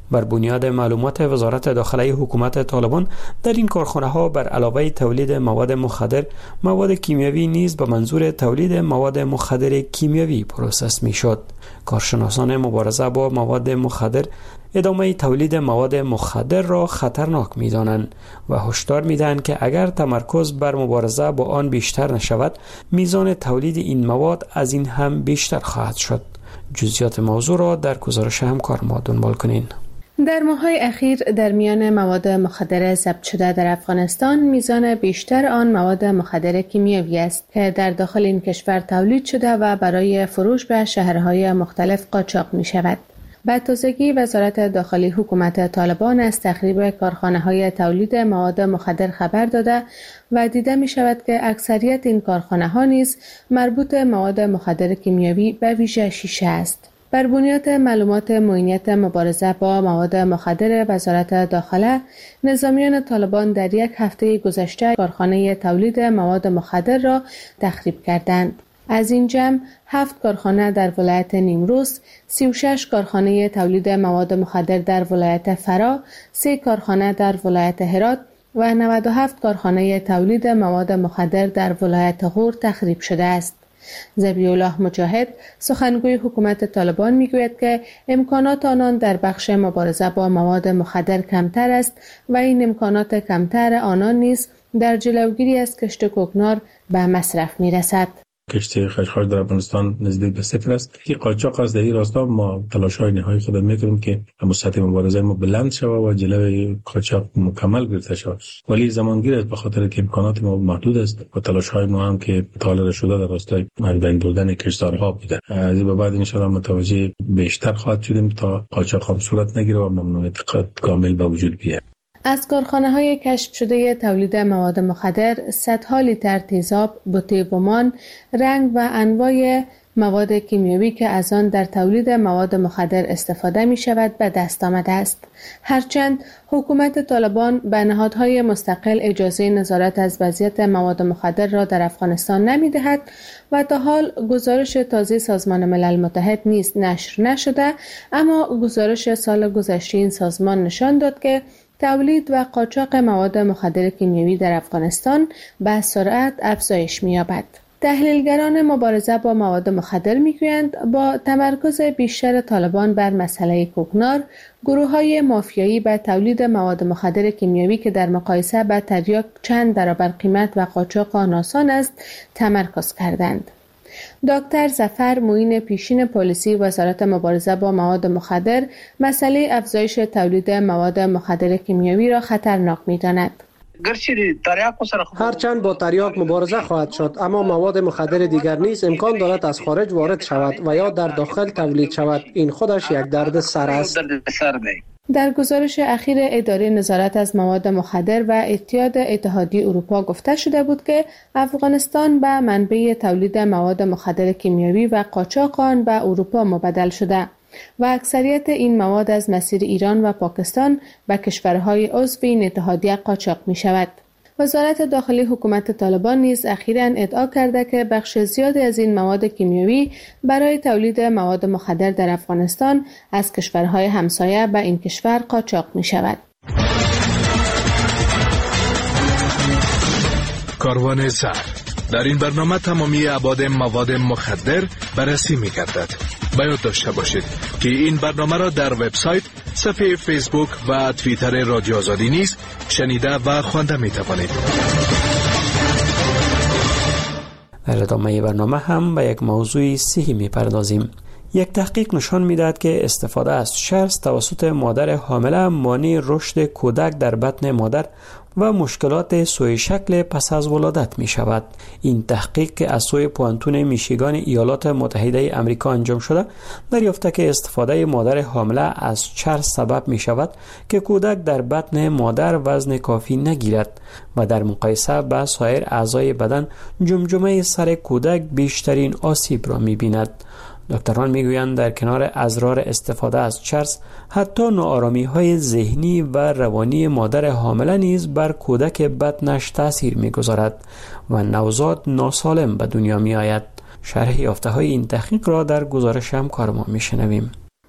بر بنیاد معلومات وزارت داخلی حکومت طالبان در این کارخانه ها بر علاوه تولید مواد مخدر، مواد کیمیایی نیز به منظور تولید مواد مخدر کیمیایی پروسس می شد. کارشناسان مبارزه با مواد مخدر ادامه تولید مواد مخدر را خطرناک می دانند و هشدار می دهند که اگر تمرکز بر مبارزه با آن بیشتر نشود، میزان تولید این مواد از این هم بیشتر خواهد شد. جزئیات موضوع را در گزارش همکار ما دنبال کنین. در ماه‌های اخیر در میان مواد مخدر ضبط شده در افغانستان میزان بیشتر آن مواد مخدر کیمیایی است که در داخل این کشور تولید شده و برای فروش به شهرهای مختلف قاچاق می شود. به تازگی وزارت داخلی حکومت طالبان از تخریب کارخانه‌های تولید مواد مخدر خبر داده و دیده می شود که اکثریت این کارخانه‌ها نیز مربوط مواد مخدر کیمیایی به ویژه شیشه است. بر بنیاد معلومات معینیت مبارزه با مواد مخدر وزارت داخله، نظامیان طالبان در یک هفته گذشته کارخانه تولید مواد مخدر را تخریب کردند. از این جمع هفت کارخانه در ولایت نیمروز، سی و شش کارخانه تولید مواد مخدر در ولایت فرا، سه کارخانه در ولایت هرات و نود و هفت کارخانه تولید مواد مخدر در ولایت غور تخریب شده است. ذبیح الله مجاهد سخنگوی حکومت طالبان میگوید که امکانات آنان در بخش مبارزه با مواد مخدر کمتر است و این امکانات کمتر آنان نیز در جلوگیری از کشت کوکنار به مصرف میرسد. کشتی خشخاش در افغانستان نزدیک به صفر است. این قاچاق از در این راستا ما تلاش‌های نهایی خود می‌کنیم که سطح مبارزه ما بلند شود و جلوی قاچاق مکمل گرفته شود. ولی زمانگیر است به خاطر که امکانات ما محدود است و تلاش‌های ما هم که طالب شده در راستای بین بردن کشتارها بوده. از این به بعد ان شاء الله متوجه بیشتر خواهد شدیم تا قاچاق هم صورت نگیره و ممنوعیت کامل به وجود بیاید. از کارخانه‌های کشف شده تولید مواد مخدر، صدها لیتر تیزاب، بوتیبومان، رنگ و انواع مواد کیمیایی که از آن در تولید مواد مخدر استفاده می شود به دست آمده است. هرچند حکومت طالبان به نهادهای مستقل اجازه نظارت از وضعیت مواد مخدر را در افغانستان نمی دهد و تا حال گزارش تازه سازمان ملل متحد نیز نشر نشده، اما گزارش سال گذشته این سازمان نشان داد که تولید و قاچاق مواد مخدر کیمیایی در افغانستان به سرعت افزایش می‌یابد. تحلیلگران مبارزه با مواد مخدر می‌گویند با تمرکز بیشتر طالبان بر مسئله کوکنار، گروه‌های مافیایی به تولید مواد مخدر کیمیایی که در مقایسه با تریاک چند برابر قیمت و قاچاق آن آسان است، تمرکز کردند. دکتر ظفر معین پیشین پلیسی وزارت مبارزه با مواد مخدر مسئله افزایش تولید مواد مخدر کیمیایی را خطرناک می‌داند. هرچند با تریاک مبارزه خواهد شد، اما مواد مخدر دیگر نیز امکان دارد از خارج وارد شود و یا در داخل تولید شود. این خودش یک درد سر است. در گزارش اخیر اداره نظارت از مواد مخدر و اتحاد اتحادیه اروپا گفته شده بود که افغانستان به منبع تولید مواد مخدر کیمیایی و قاچاق آن به اروپا مبادل شده و اکثریت این مواد از مسیر ایران و پاکستان به کشورهای عضو این اتحادیه قاچاق می شود. وزارت داخلی حکومت طالبان نیز اخیراً ادعا کرده که بخش زیادی از این مواد کیمیایی برای تولید مواد مخدر در افغانستان از کشورهای همسایه به این کشور قاچاق می شود. کاروان زر. در این برنامه تمامی ابعاد مواد مخدر بررسی می گردد. باید داشته باشید که این برنامه را در وبسایت، صفحه فیسبوک و توییتر رادیو آزادی نیز شنیده و خوانده می توانید. در ادامه برنامه هم به یک موضوع صحی می پردازیم. یک تحقیق نشان می‌دهد که استفاده از چرس توسط مادر حامله مانع رشد کودک در بطن مادر و مشکلات سوی شکل پس از ولادت می شود. این تحقیق که از سوی پوانتون میشیگان ایالات متحده آمریکا انجام شده، دریافته که استفاده مادر حامله از چرس سبب می شود که کودک در بطن مادر وزن کافی نگیرد و در مقایسه با سایر اعضای بدن جمجمه سر کودک بیشترین آسیب را می بیند. دکتران میگویند در کنار اضرار استفاده از چرس، حتی ناآرامی های ذهنی و روانی مادر حامله نیز بر کودک بطنش تاثیر میگذارد و نوزاد ناسالم به دنیا می آید. شرح یافته های این تحقیق را در گزارش همکار ما میشنویم.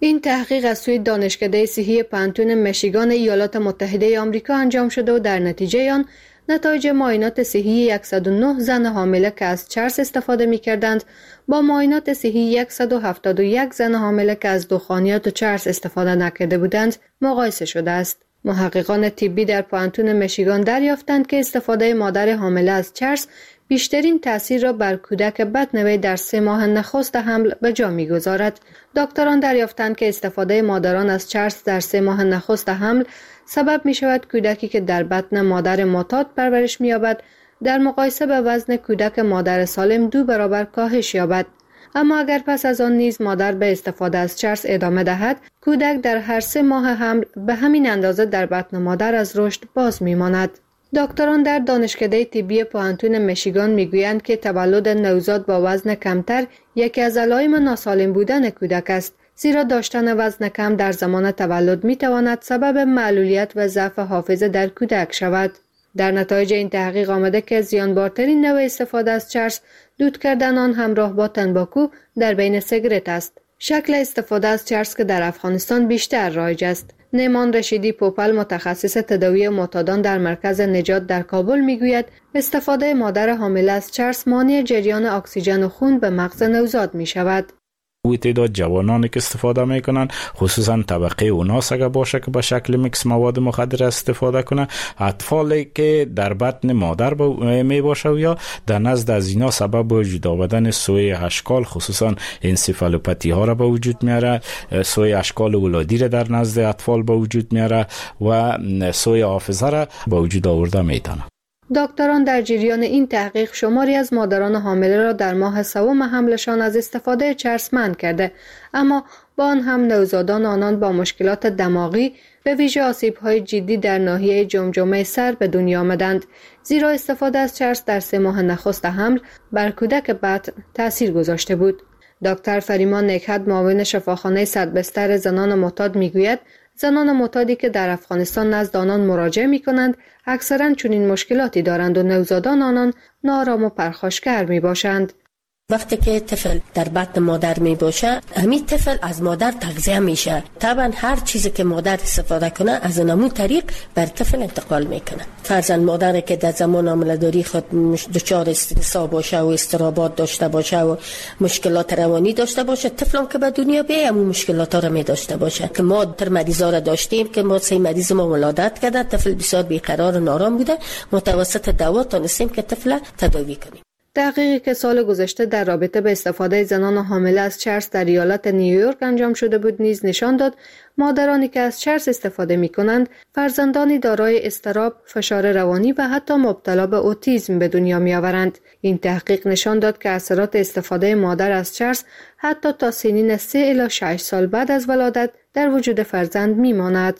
این تحقیق از سوی دانشکده صحی پانتون میشیگان ایالات متحده آمریکا انجام شده و در نتیجه آن نتایج معاینات صحی صد و نه زن حامله که از چرس استفاده می کردند با معاینات صحی صد و هفتاد و یک زن حامله که از دخانیات و چرس استفاده نکرده بودند مقایسه شده است. محققان طبی در پانتون میشیگان دریافتند که استفاده مادر حامله از چرس بیشترین تأثیر را بر کودک بدنوی در سه ماه نخست حمل به جا می‌گذارد. دکتران دریافتند که استفاده مادران از چرس در سه ماه نخست حمل سبب می شود کودکی که در بطن مادر معتاد پرورش می یابد در مقایسه به وزن کودک مادر سالم دو برابر کاهش یابد. اما اگر پس از آن نیز مادر به استفاده از چرس ادامه دهد، کودک در هر سه ماه حمل به همین اندازه در بطن مادر از رشد باز می ماند. دکتران در دانشکده طبی پانتون میشیگان میگویند که تولد نوزاد با وزن کمتر یکی از علائم ناسالم بودن کودک است، زیرا داشتن وزن کم در زمان تولد میتواند سبب معلولیت و ضعف حافظه در کودک شود. در نتایج این تحقیق آمده که زیانبارترین نوع استفاده از چرس دود کردن آن همراه با تنباکو در بین سیگارت است. شکل استفاده از چرس که در افغانستان بیشتر رایج است. نیمان رشیدی پوپل متخصص تداوی معتادان در مرکز نجات در کابل میگوید استفاده مادر حامله از چرس مانع جریان اکسیژن خون به مغز نوزاد می شود. و تعداد جوانانی که استفاده میکنن، خصوصا طبقه اوناس اگر باشه که به شکل میکس مواد مخدر استفاده کنه، اطفالی که در بطن مادر می باشه و یا در نزد از اینا سبب وجود آمدن سوی اشکال خصوصا انسفالوپاتی ها را به وجود میاره، سوی اشکال ولادی را در نزد اطفال به وجود میاره و سوی حافظه را به وجود آورده میتونه. دکتران در جریان این تحقیق شماری از مادران حامله را در ماه سوم حملشان از استفاده چرس منع کرده، اما با آن هم نوزادان آنان با مشکلات دماغی به ویژه آسیب‌های جدی در ناحیه جمجمه سر به دنیا آمدند، زیرا استفاده از چرس در سه ماه نخست حمل بر کودک بطن تأثیر گذاشته بود. دکتر فریمان نکهت معاون شفاخانه صد بستر زنان معتاد میگوید زنان معتادی که در افغانستان نزد آنان مراجعه می کنند اکثرا چنین مشکلاتی دارند و نوزادان آنان نارام و پرخاشگر می باشند. وقتی که طفل در بطن مادر می باشه، همین طفل از مادر تغذیه میشه. طبعا هر چیزی که مادر استفاده کنه از نمون طریق بر طفل انتقال میکنه. فرضاً مادری که در زمان حامله‌داری خود دچار استرس باشه و اضطرابات داشته باشه و مشکلات روانی داشته باشه، طفلم که به دنیا بیاد همون مشکلات ها رو می داشته باشه. که ما تر مریضا را داشتیم که ما سه مریض ما ولادت کرده، طفل بسیار بیقرار و نارام بوده، متوسط دوا تونستیم که طفل تداوی کنیم. تحقیقی که سال گذشته در رابطه به استفاده زنان حامله از چرس در ایالت نیویورک انجام شده بود نیز نشان داد مادرانی که از چرس استفاده می کنند فرزندانی دارای اضطراب، فشار روانی و حتی مبتلا به اوتیسم به دنیا می آورند. این تحقیق نشان داد که اثرات استفاده مادر از چرس حتی تا سنین سه الی شش سال بعد از ولادت در وجود فرزند می ماند.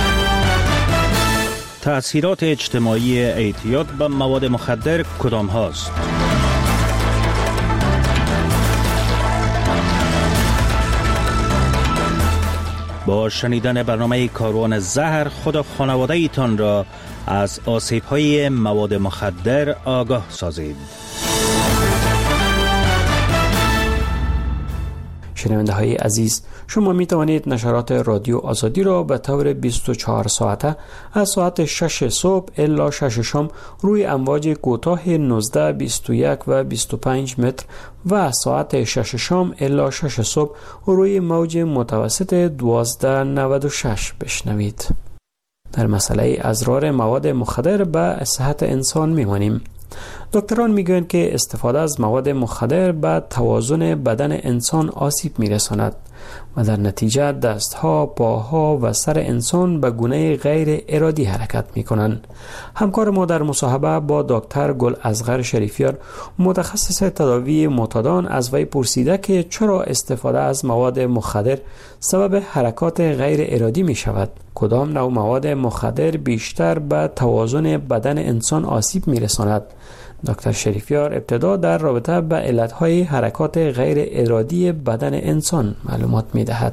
تأثیرات اجتماعی اعتیاد به مواد مخدر کدام هاست؟ با شنیدن برنامه کاروان زهر خود و خانواده ایتان را از آسیب‌های مواد مخدر آگاه سازید. شنونده های عزیز، شما می توانید نشرات رادیو آزادی را به طور بیست و چهار ساعته از ساعت شش صبح الی شش شام روی امواج کوتاه نوزده، بیست و یک و بیست و پنج متر و از ساعت شش شام الی شش صبح روی موج متوسط دوازده نود و شش بشنوید. در مسئله اضرار مواد مخدر به صحت انسان میمانیم. دکتران میگویند که استفاده از مواد مخدر به توازن بدن انسان آسیب میرساند و در نتیجه دستها، پاها و سر انسان به گونه غیر ارادی حرکت میکنند. همکار ما در مصاحبه با دکتر گل اصغر شریفیار متخصص تداوی معتادان از وی پرسیده که چرا استفاده از مواد مخدر سبب حرکات غیر ارادی می شود؟ کدام نوع مواد مخدر بیشتر به توازن بدن انسان آسیب می رساند؟ دکتر شریفیار ابتدا در رابطه با علتهای حرکات غیر ارادی بدن انسان معلومات می دهد.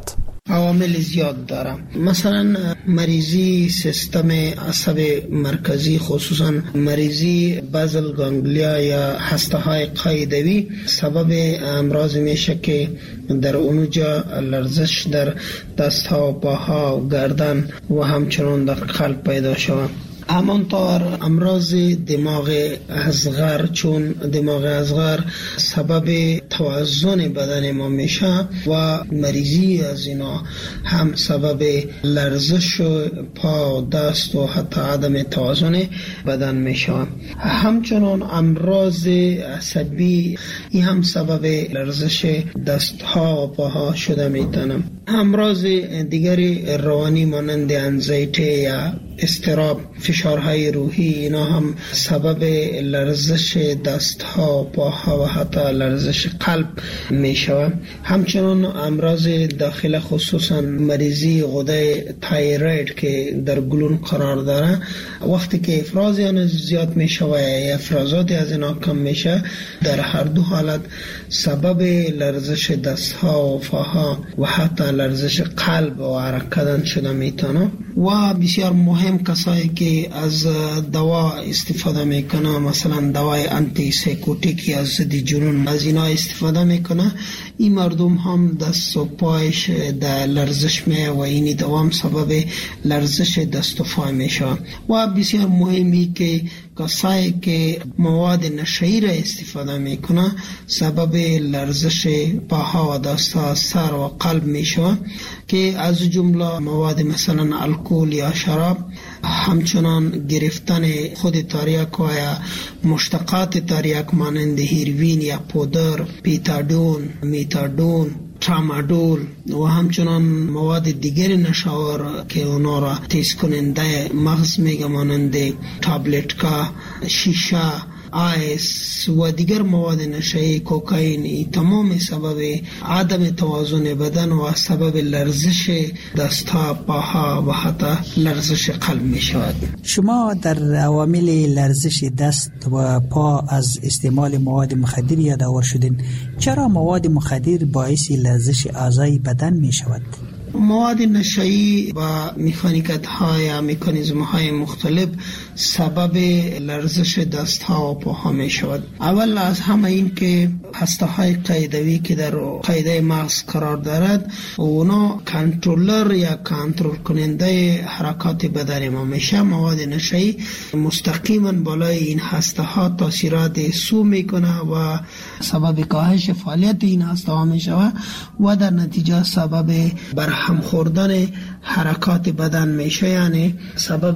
عوامل زیاد داره. مثلا مریضی سیستم عصب مرکزی، خصوصا مریضی بازل گانگلیا یا هسته های قاعدوی سبب امراض میشه که در اونجا لرزش در دست ها و پاها و گردن و همچنان در قلب پیدا شود. همانطور امراض دماغ اصغر، چون دماغ اصغر سبب توازن بدن ما میشه و مریضی از اینا هم سبب لرزش پا و دست و حتی عدم توازن بدن میشه. همچنان امراض عصبی این هم سبب لرزش دست ها و پاها شده میتونه. امراض دیگری روانی مانند انزایتی یا اضطراب، فشارهای روحی، اینا هم سبب لرزش دستها و پاها و حتی لرزش قلب می شود. همچنان امراض داخل، خصوصا مریضی غده تایروید که در گلون قرار داره، وقتی که افراز آن زیاد می شود یا افرازات از اینا کم می شود، در هر دو حالت سبب لرزش دستها و پاها و حتی لرزش قلب و حرکت شده میتونه. و بسیار مهم کسایی که از دوا استفاده میکنه، مثلا دوای آنتی سایکوتیک یا ضد جنون، از اینا استفاده میکنه، این مردم هم دست و پایش در لرزش می و این دوام سبب لرزش دست و پای میشه. و بسیار مهمی که کسایی که مواد نشئی را استفاده میکنه سبب لرزش پاها و دستها، سر و قلب میشه، که از جمله مواد مثلا الکل یا شراب، همچنان گرفتن خود تریاک و یا مشتقات تریاک مانند هیروین یا پودر، پیتادون، میتادون، ترامادول و همچنان مواد دیگر نشاور که اونا را تیز کننده مغز میگه مانند تابلت کا، شیشه، آیس و دیگر مواد نشئی، کوکائین، ای تمام سبب عدم توازن بدن و سبب لرزش دستها، پاها و حتی لرزش قلب می شود. شما در عوامل لرزش دست و پا از استعمال مواد مخدر یادآور شدین. چرا مواد مخدر باعث لرزش اعضای بدن می شود؟ مواد نشئی و مکانیکت های یا مکانیزم های مختلف سبب لرزش دست ها و پاها می شود. اول از همه این که هسته های قاعدوی که در قاعده مغز قرار دارد، اونا کنترلر یا کنترل کننده حرکات بدن ما میشه. مواد نشئی مستقیما بالای این هسته ها تاثیرات سو میکنه و سبب کاهش فعالیت این هسته ها میشه و در نتیجه سبب برهم خوردن حرکات بدن میشه، یعنی سبب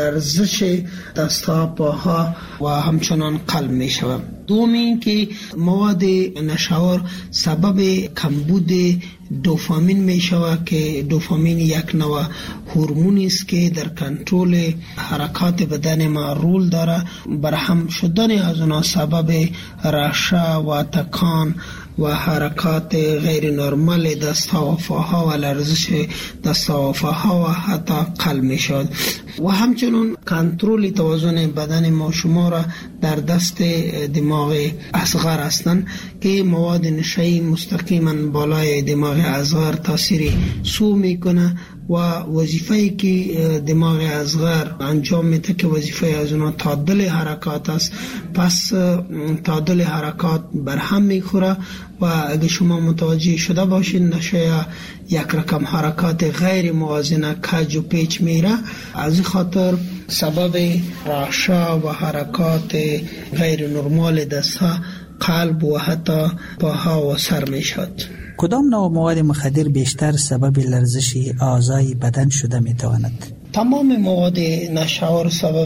لرزش دستها، پاها و همچنان قلب میشه. دوم این که مواد نشاور سبب کمبود دوپامین می شود که دوپامین یک نوع هورمونی است که در کنترل حرکات بدن ما رول داره. برهم شدن از اونها سبب رعشه و تکان و حرکات غیر نرمال دستها و پاها و لرزش دستها و پاها و حتی قلب می شود. و همچنین کنترل توازن بدن ما شما را در دست دماغ اصغر هستند که مواد نشئی مستقیما بالای دماغ اصغر تاثیر سو میکنه و وظیفه‌ای که دماغ اصغر انجام میده که وظیفه از اونها تعادل حرکات است، پس تعادل حرکات برهم میخوره و اگه شما متوجه شده باشین نشه یک رقم حرکات غیر موازنه کج و پیچ میره، از خاطر سبب رعشه و حرکات غیر نرمال دستها، قلب و حتی پاها و سر میشد. کدام نوع مواد مخدر بیشتر سبب لرزش اعضای بدن شده میتواند؟ تمام مواد نشاور سبب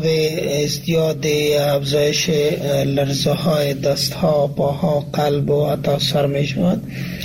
ازدیاد افزایش لرزه های دست ها، پاها، قلب و حتی سر می شود.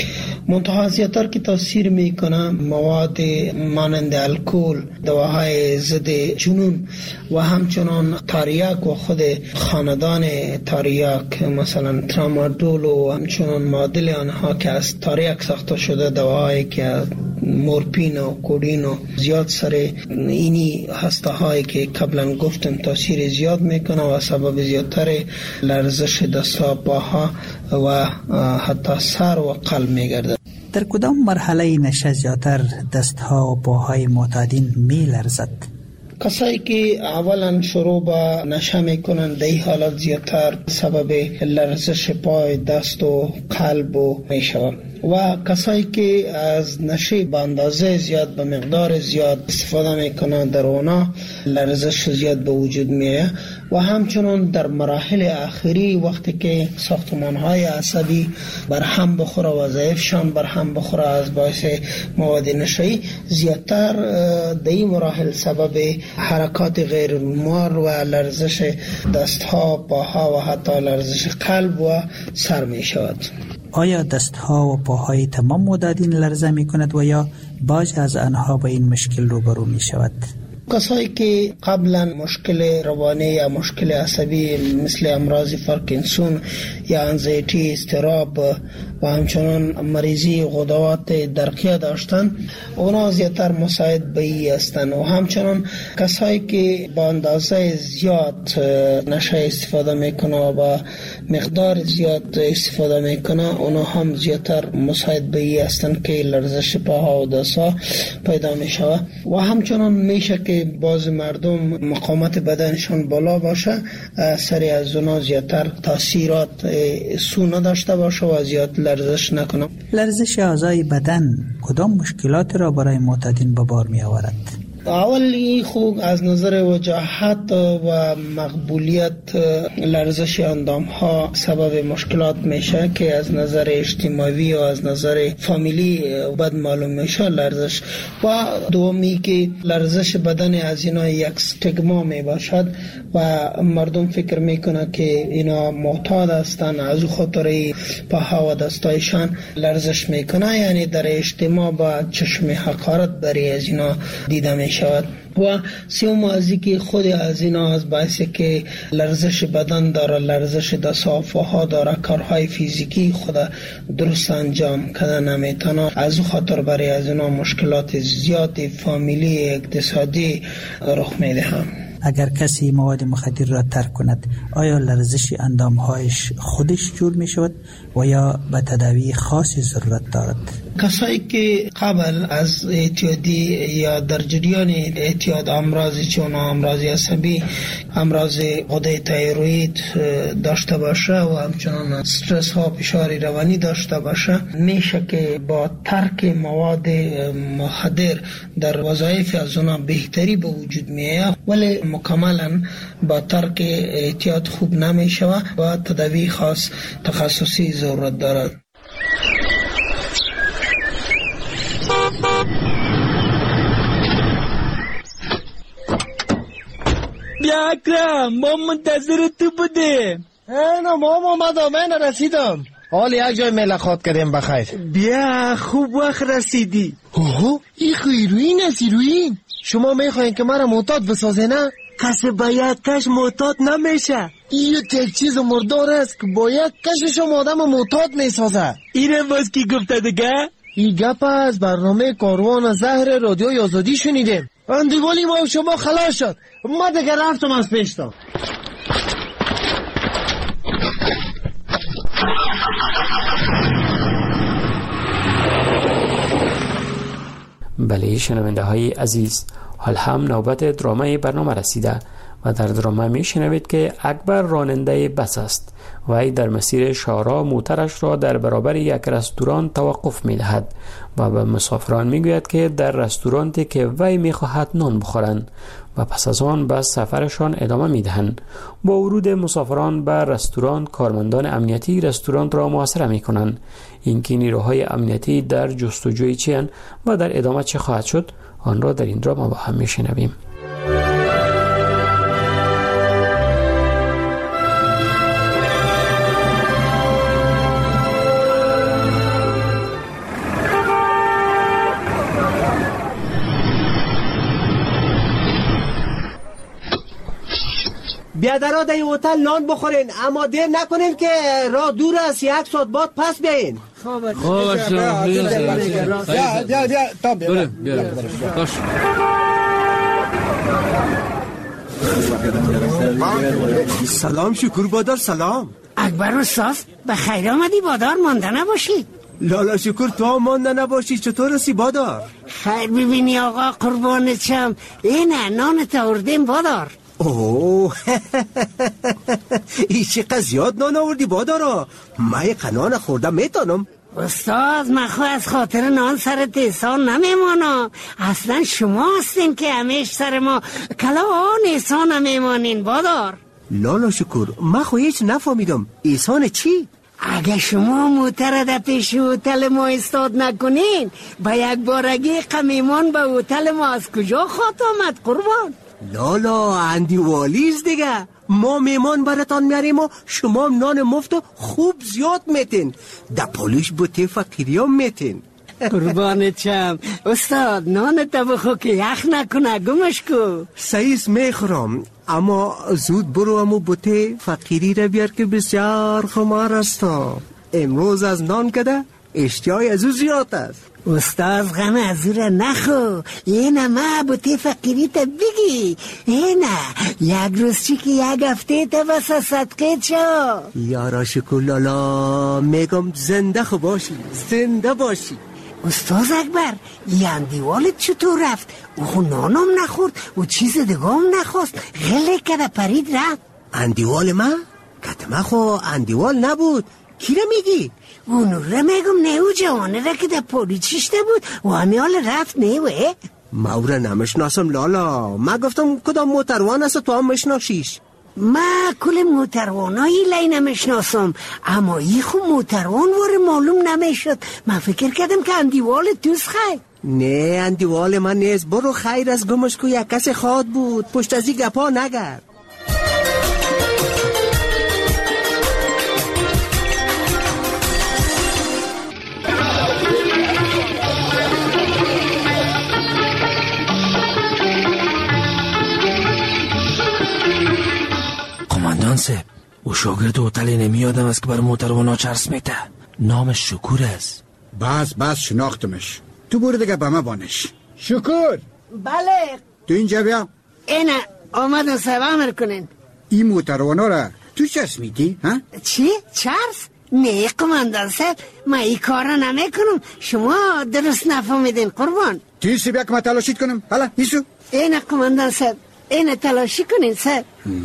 منتها زیادتر که تاثیر می کنه مواد مانند الکل، دواهای ضد جنون و همچنان تریاک و خود خاندان تریاک، مثلا ترامادول و همچنان معادل آنها که از تریاک ساخته شده، دواهایی که مورفین و کودین و زیاد سر اینی هسته هایی که قبلا گفتم تاثیر زیاد میکنه و سبب زیادتر لرزش دست ها، پاها و حتی سر و قلب میگرده. در کدام مرحله نشه زیاتر دستها و پاهای معتادین می لرزد؟ کسایی که اولا شروع به نشه میکنن در این حالت زیادتر سبب لرزش پای، دست و قلب و میشود و کسایی که از نشه به اندازه زیاد به مقدار زیاد استفاده میکنن در اونا لرزش زیاد به وجود میه و همچنان در مراحل آخری وقتی که ساختمانهای عصبی بر هم بخوره و ضعیفشان بر هم بخوره از باعث مواد نشه‌ای زیادتر در این مراحل سبب حرکات غیر نورمال و لرزش دستها، پاها و حتی لرزش قلب و سر می شود. آیا دستها و پاهای تمام معتادین لرزه می کند و یا بعضی از آنها با این مشکل روبرو می شود؟ کسایی که قبلا مشکل روانی یا مشکل عصبی مثل امراض پارکینسون یا انزایتی، اضطراب و همچنان مریضی غدوات درقیه داشتن اونا زیادتر مساعد به ای هستند و همچنان کسایی که با اندازه زیاد نشه استفاده میکنه و با مقدار زیاد استفاده میکنه اونا هم زیادتر مساعد به ای هستند که لرزش پاها و دستها پیدا میشوه و همچنان میشه که باز مردم مقاومت بدنشان بالا باشه، سری از اونا زیادتر تاثیرات سو نداشته باشه و زیاد لرزش نکنه. لرزش اعضای بدن کدام مشکلات را برای معتادین به بار می آورد؟ اولی خوب از نظر وجاهت و مقبولیت لرزش اندام ها سبب مشکلات میشه که از نظر اجتماعی و از نظر فامیلی بد معلوم میشه لرزش و دومی که لرزش بدن از اینا یک استگما می باشد و مردم فکر میکنه که اینا معتاد هستن از خاطر پاها و دستایشان لرزش میکنه، یعنی در اجتماع با چشم حقارت برای از اینا دیده می شود. و سوم ازی که خود از اینا از باعث که لرزش بدن داره، لرزش دست‌ها داره، کارهای فیزیکی خود درست انجام کردن نمیتونه، از او خاطر برای از اینا مشکلات زیاد فامیلی اقتصادی رخ میدهم. اگر کسی مواد مخدر را ترک کند آیا لرزش اندامهایش خودش جور می شود و یا به تداوی خاصی ضرورت دارد؟ کسایی که قبل از اعتیادی یا در جریان اعتیاد امراضی چون امراض عصبی، امراض غده تایروید داشته باشه و همچنان استرس ها، فشار روانی داشته باشه، میشه که با ترک مواد مخدر در وظایف از اونا بهتری به وجود میاد، ولی مکملا با ترک اعتیاد خوب نمیشه و تداوی خاص تخصصی ضرورت دارد. بیا اکرم، ما منتظر تو بودیم. اینا ما اومدم، من رسیدم. حالی یک جای ملاقات کردیم بخیر. بیا خوب وقت رسیدی. اوه این خیروین است ایروین. شما میخواین که مرا معتاد بسازه نه؟ کسی باید کش معتاد نمیشه. این یک چیز مردار است که باید کششم آدم معتاد میسازه. اینم باز کی گفته دیگه؟ این گپ از برنامه کاروان زهر رادیوی آزادی شنیدیم. اندیوالی ما و شما خلاص شد. ما دیگه رفتم از پیشتا. بله شنونده های عزیز، حال هم نوبت درامای برنامه رسیده و در درامه می شنوید که اکبر راننده بس است و ای در مسیر شارع موترش را در برابر یک رستوران توقف می دهد و به مسافران می گوید که در رستورانتی که وی می خواهد نان بخورند و پس از آن به سفرشان ادامه می دهند. با ورود مسافران به رستوران، کارمندان امنیتی رستوران را محاصره می کنند. اینکه نیروهای امنیتی در جستجوی چیند و در ادامه چه خواهد شد آن را در این دراما با هم می شنویم. بیادرها در این هتل نان بخورین، اما دیر نکنین که راه دور است، یک ساعت بعد پس بیاین. خوب خوب بیا بیا بیا تا بیا سلام شکر بادار، سلام. اکبر استاد به خیر آمدی، بادار مانده نباشی. لالا شکر تو هم مانده نباشی. چطور هستی بادار؟ خیر ببینی آقا قربان چم. اینه نان آوردیم بادار. اوه ای چقدر زیاد نان آوردی بادارا. من یک نان خوردم میتونم. استاد من خو از خاطر نان سرت احسان نمیمانم. اصلا شما هستین که همیش سر ما کلا آن احسان نمیمانین بادار. لالا شکر من خو هیچ نفهمیدم. احسان چی؟ اگه شما موتر در پیش هتل ما استاد نکنین با یک بارگی قمیمان به هتل ما از کجا خواهد آمد قربان؟ لالا اندی والیز دیگه. ما میمان براتان میاریم و شما نان مفت خوب زیاد میتین. در پولیش بوته فقیری هم میتین. قربان چم استاد نان تا بخو که یخ نکنه گمش کو. سعیس میخورم اما زود برو امو بوته فقیری را بیار که بسیار خمار است. امروز از نان کده اشتیای از او زیاد است. استاد غم از او را نخو. اینه ما بوته فقیری تا بگی. اینه یک روز چی که یک هفته تا بس صدقه چا. یارا شکر لالا میگم زنده خو باشی زنده باشی. استاد اکبر این دیوالت چطور رفت؟ او خو نانم نخورد و چیز دیگه هم نخواست. غله کده پرید رفت. اندیوال من؟ کتمه خو اندیوال نبود. کی را میگی؟ اونو را میگم نیو جوانه را که در پولی چشته بود و همیال رفت نیوه. ما او را نمشناسم لالا. ما گفتم کدام موتروان است تو هم مشناسیش. ما کل موتروانایی لی نمیشناسم اما ای خو موتروان واره معلوم نمیشد. من فکر کردم که اندیوال توست خیر. نه اندیوال من نیست. برو خیر از گمش کو یک کس خواد بود. پشت ازی گپا نگرد. قماندان صاحب او شاگرد هتل نمیادم است که بر موتروانا چرس میته. نامش شکور است. بس بس شناختمش. تو برو دیگه به ما بانش. شکور بله تو اینجا بیا. اینه آمدن صاحب امر کنین. این موتروانا را تو چرس میدی ها؟ چی؟ چرس؟ نه قماندان صاحب ما این کار را نمی کنم. شما درست نفهمیدین قربان. تیسی بیا که ما تلاشید کنم. حالا ایسو اینه قماندان صاحب اینه تلاشی کنین صاحب.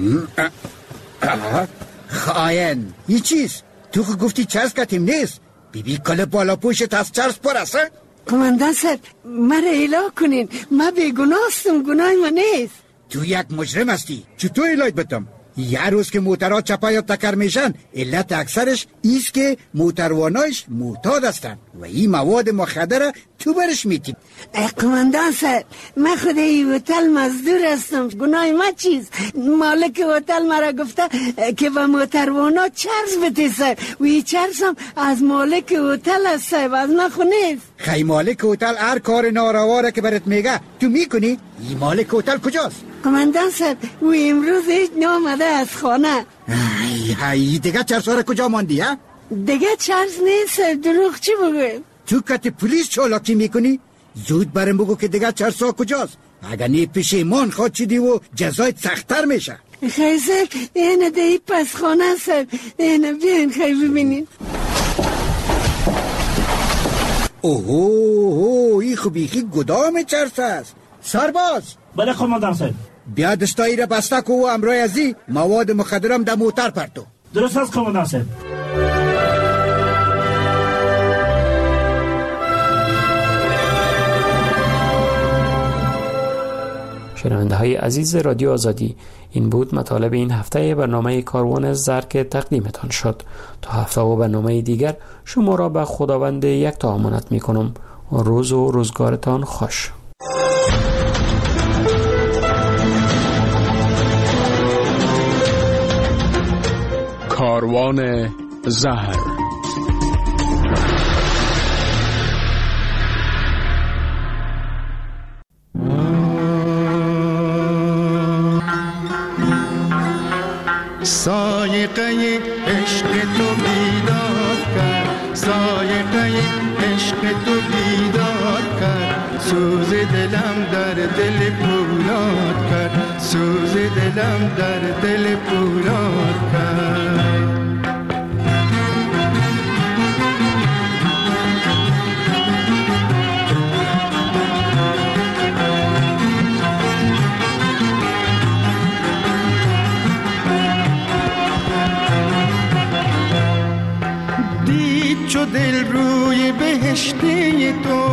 خاین این چیز؟ تو که گفتی چرس کتیم نیست. بی بی کل بالا پوشت از چرس پر است. قماندان صاحب مرا اله کنین. ما بیگناستم گناه ما نیست. تو یک مجرم هستی. چطور علایت بتم؟ یه روز که موترها چپا یا تکر میشن علت اکثرش ایست که موتروانایش معتاد هستن و این مواد مخدر تو برش میتیم. قماندان صاحب من خود این هتل مزدور هستم. گناه ما چیز؟ مالک هتل مرا گفته که با موتروانا چرس بده صاحب و این چرس هم از مالک هتل است صاحب از من خو نیست. خی مالک هتل هر کار نارواره که برات میگه تو میکنی؟ این مالک هتل کجاست؟ قماندان صاحب و امروز هیچ نامده از خانه. ای ای دیگه چرس ها کجا ماندی ها؟ دیگه چرس نیست. دروغ چی بگویم؟ تو کت پلیس چالاکی میکنی؟ زود برم بگو که دیگه چرس ها کجاست. اگر نی پشیمان خواد چیدی و جزایت سختر میشه. خیزک اینه دی پس خانه صاحب. اینه بیاین خیلی ببینین. اوه اوه ای خوبیخی گدام چرس است. سرباز بله قماندان صاحب. بیا دستایی را بسته کو و امرای ازی مواد مخدرم در موتر پرتو. درست است قماندان صاحب. شنونده های عزیز رادیو آزادی، این بود مطالب این هفته برنامه کاروان زر که تقدیمتان شد. تا هفته و برنامه دیگر شما را به خداوند یک تا امانت می کنم. روز و روزگارتان خوش. کاروان زهر. سایقه عشق تو بیدار کرد، سایقه عشق تو بیدار کرد، سوز دلم در دل پولاد کرد، سوز دلم در دل پولاد کرد. دل روی بهشتی تو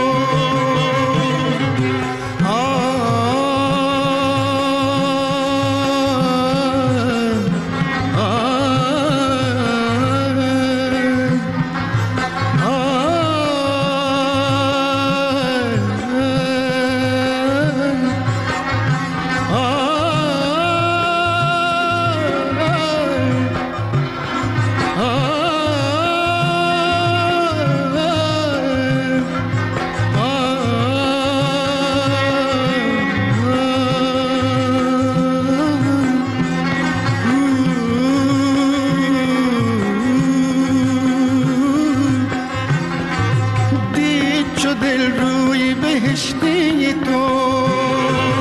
بهشتی تو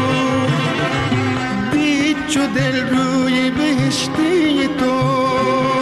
دی چو دل روی بهشتی تو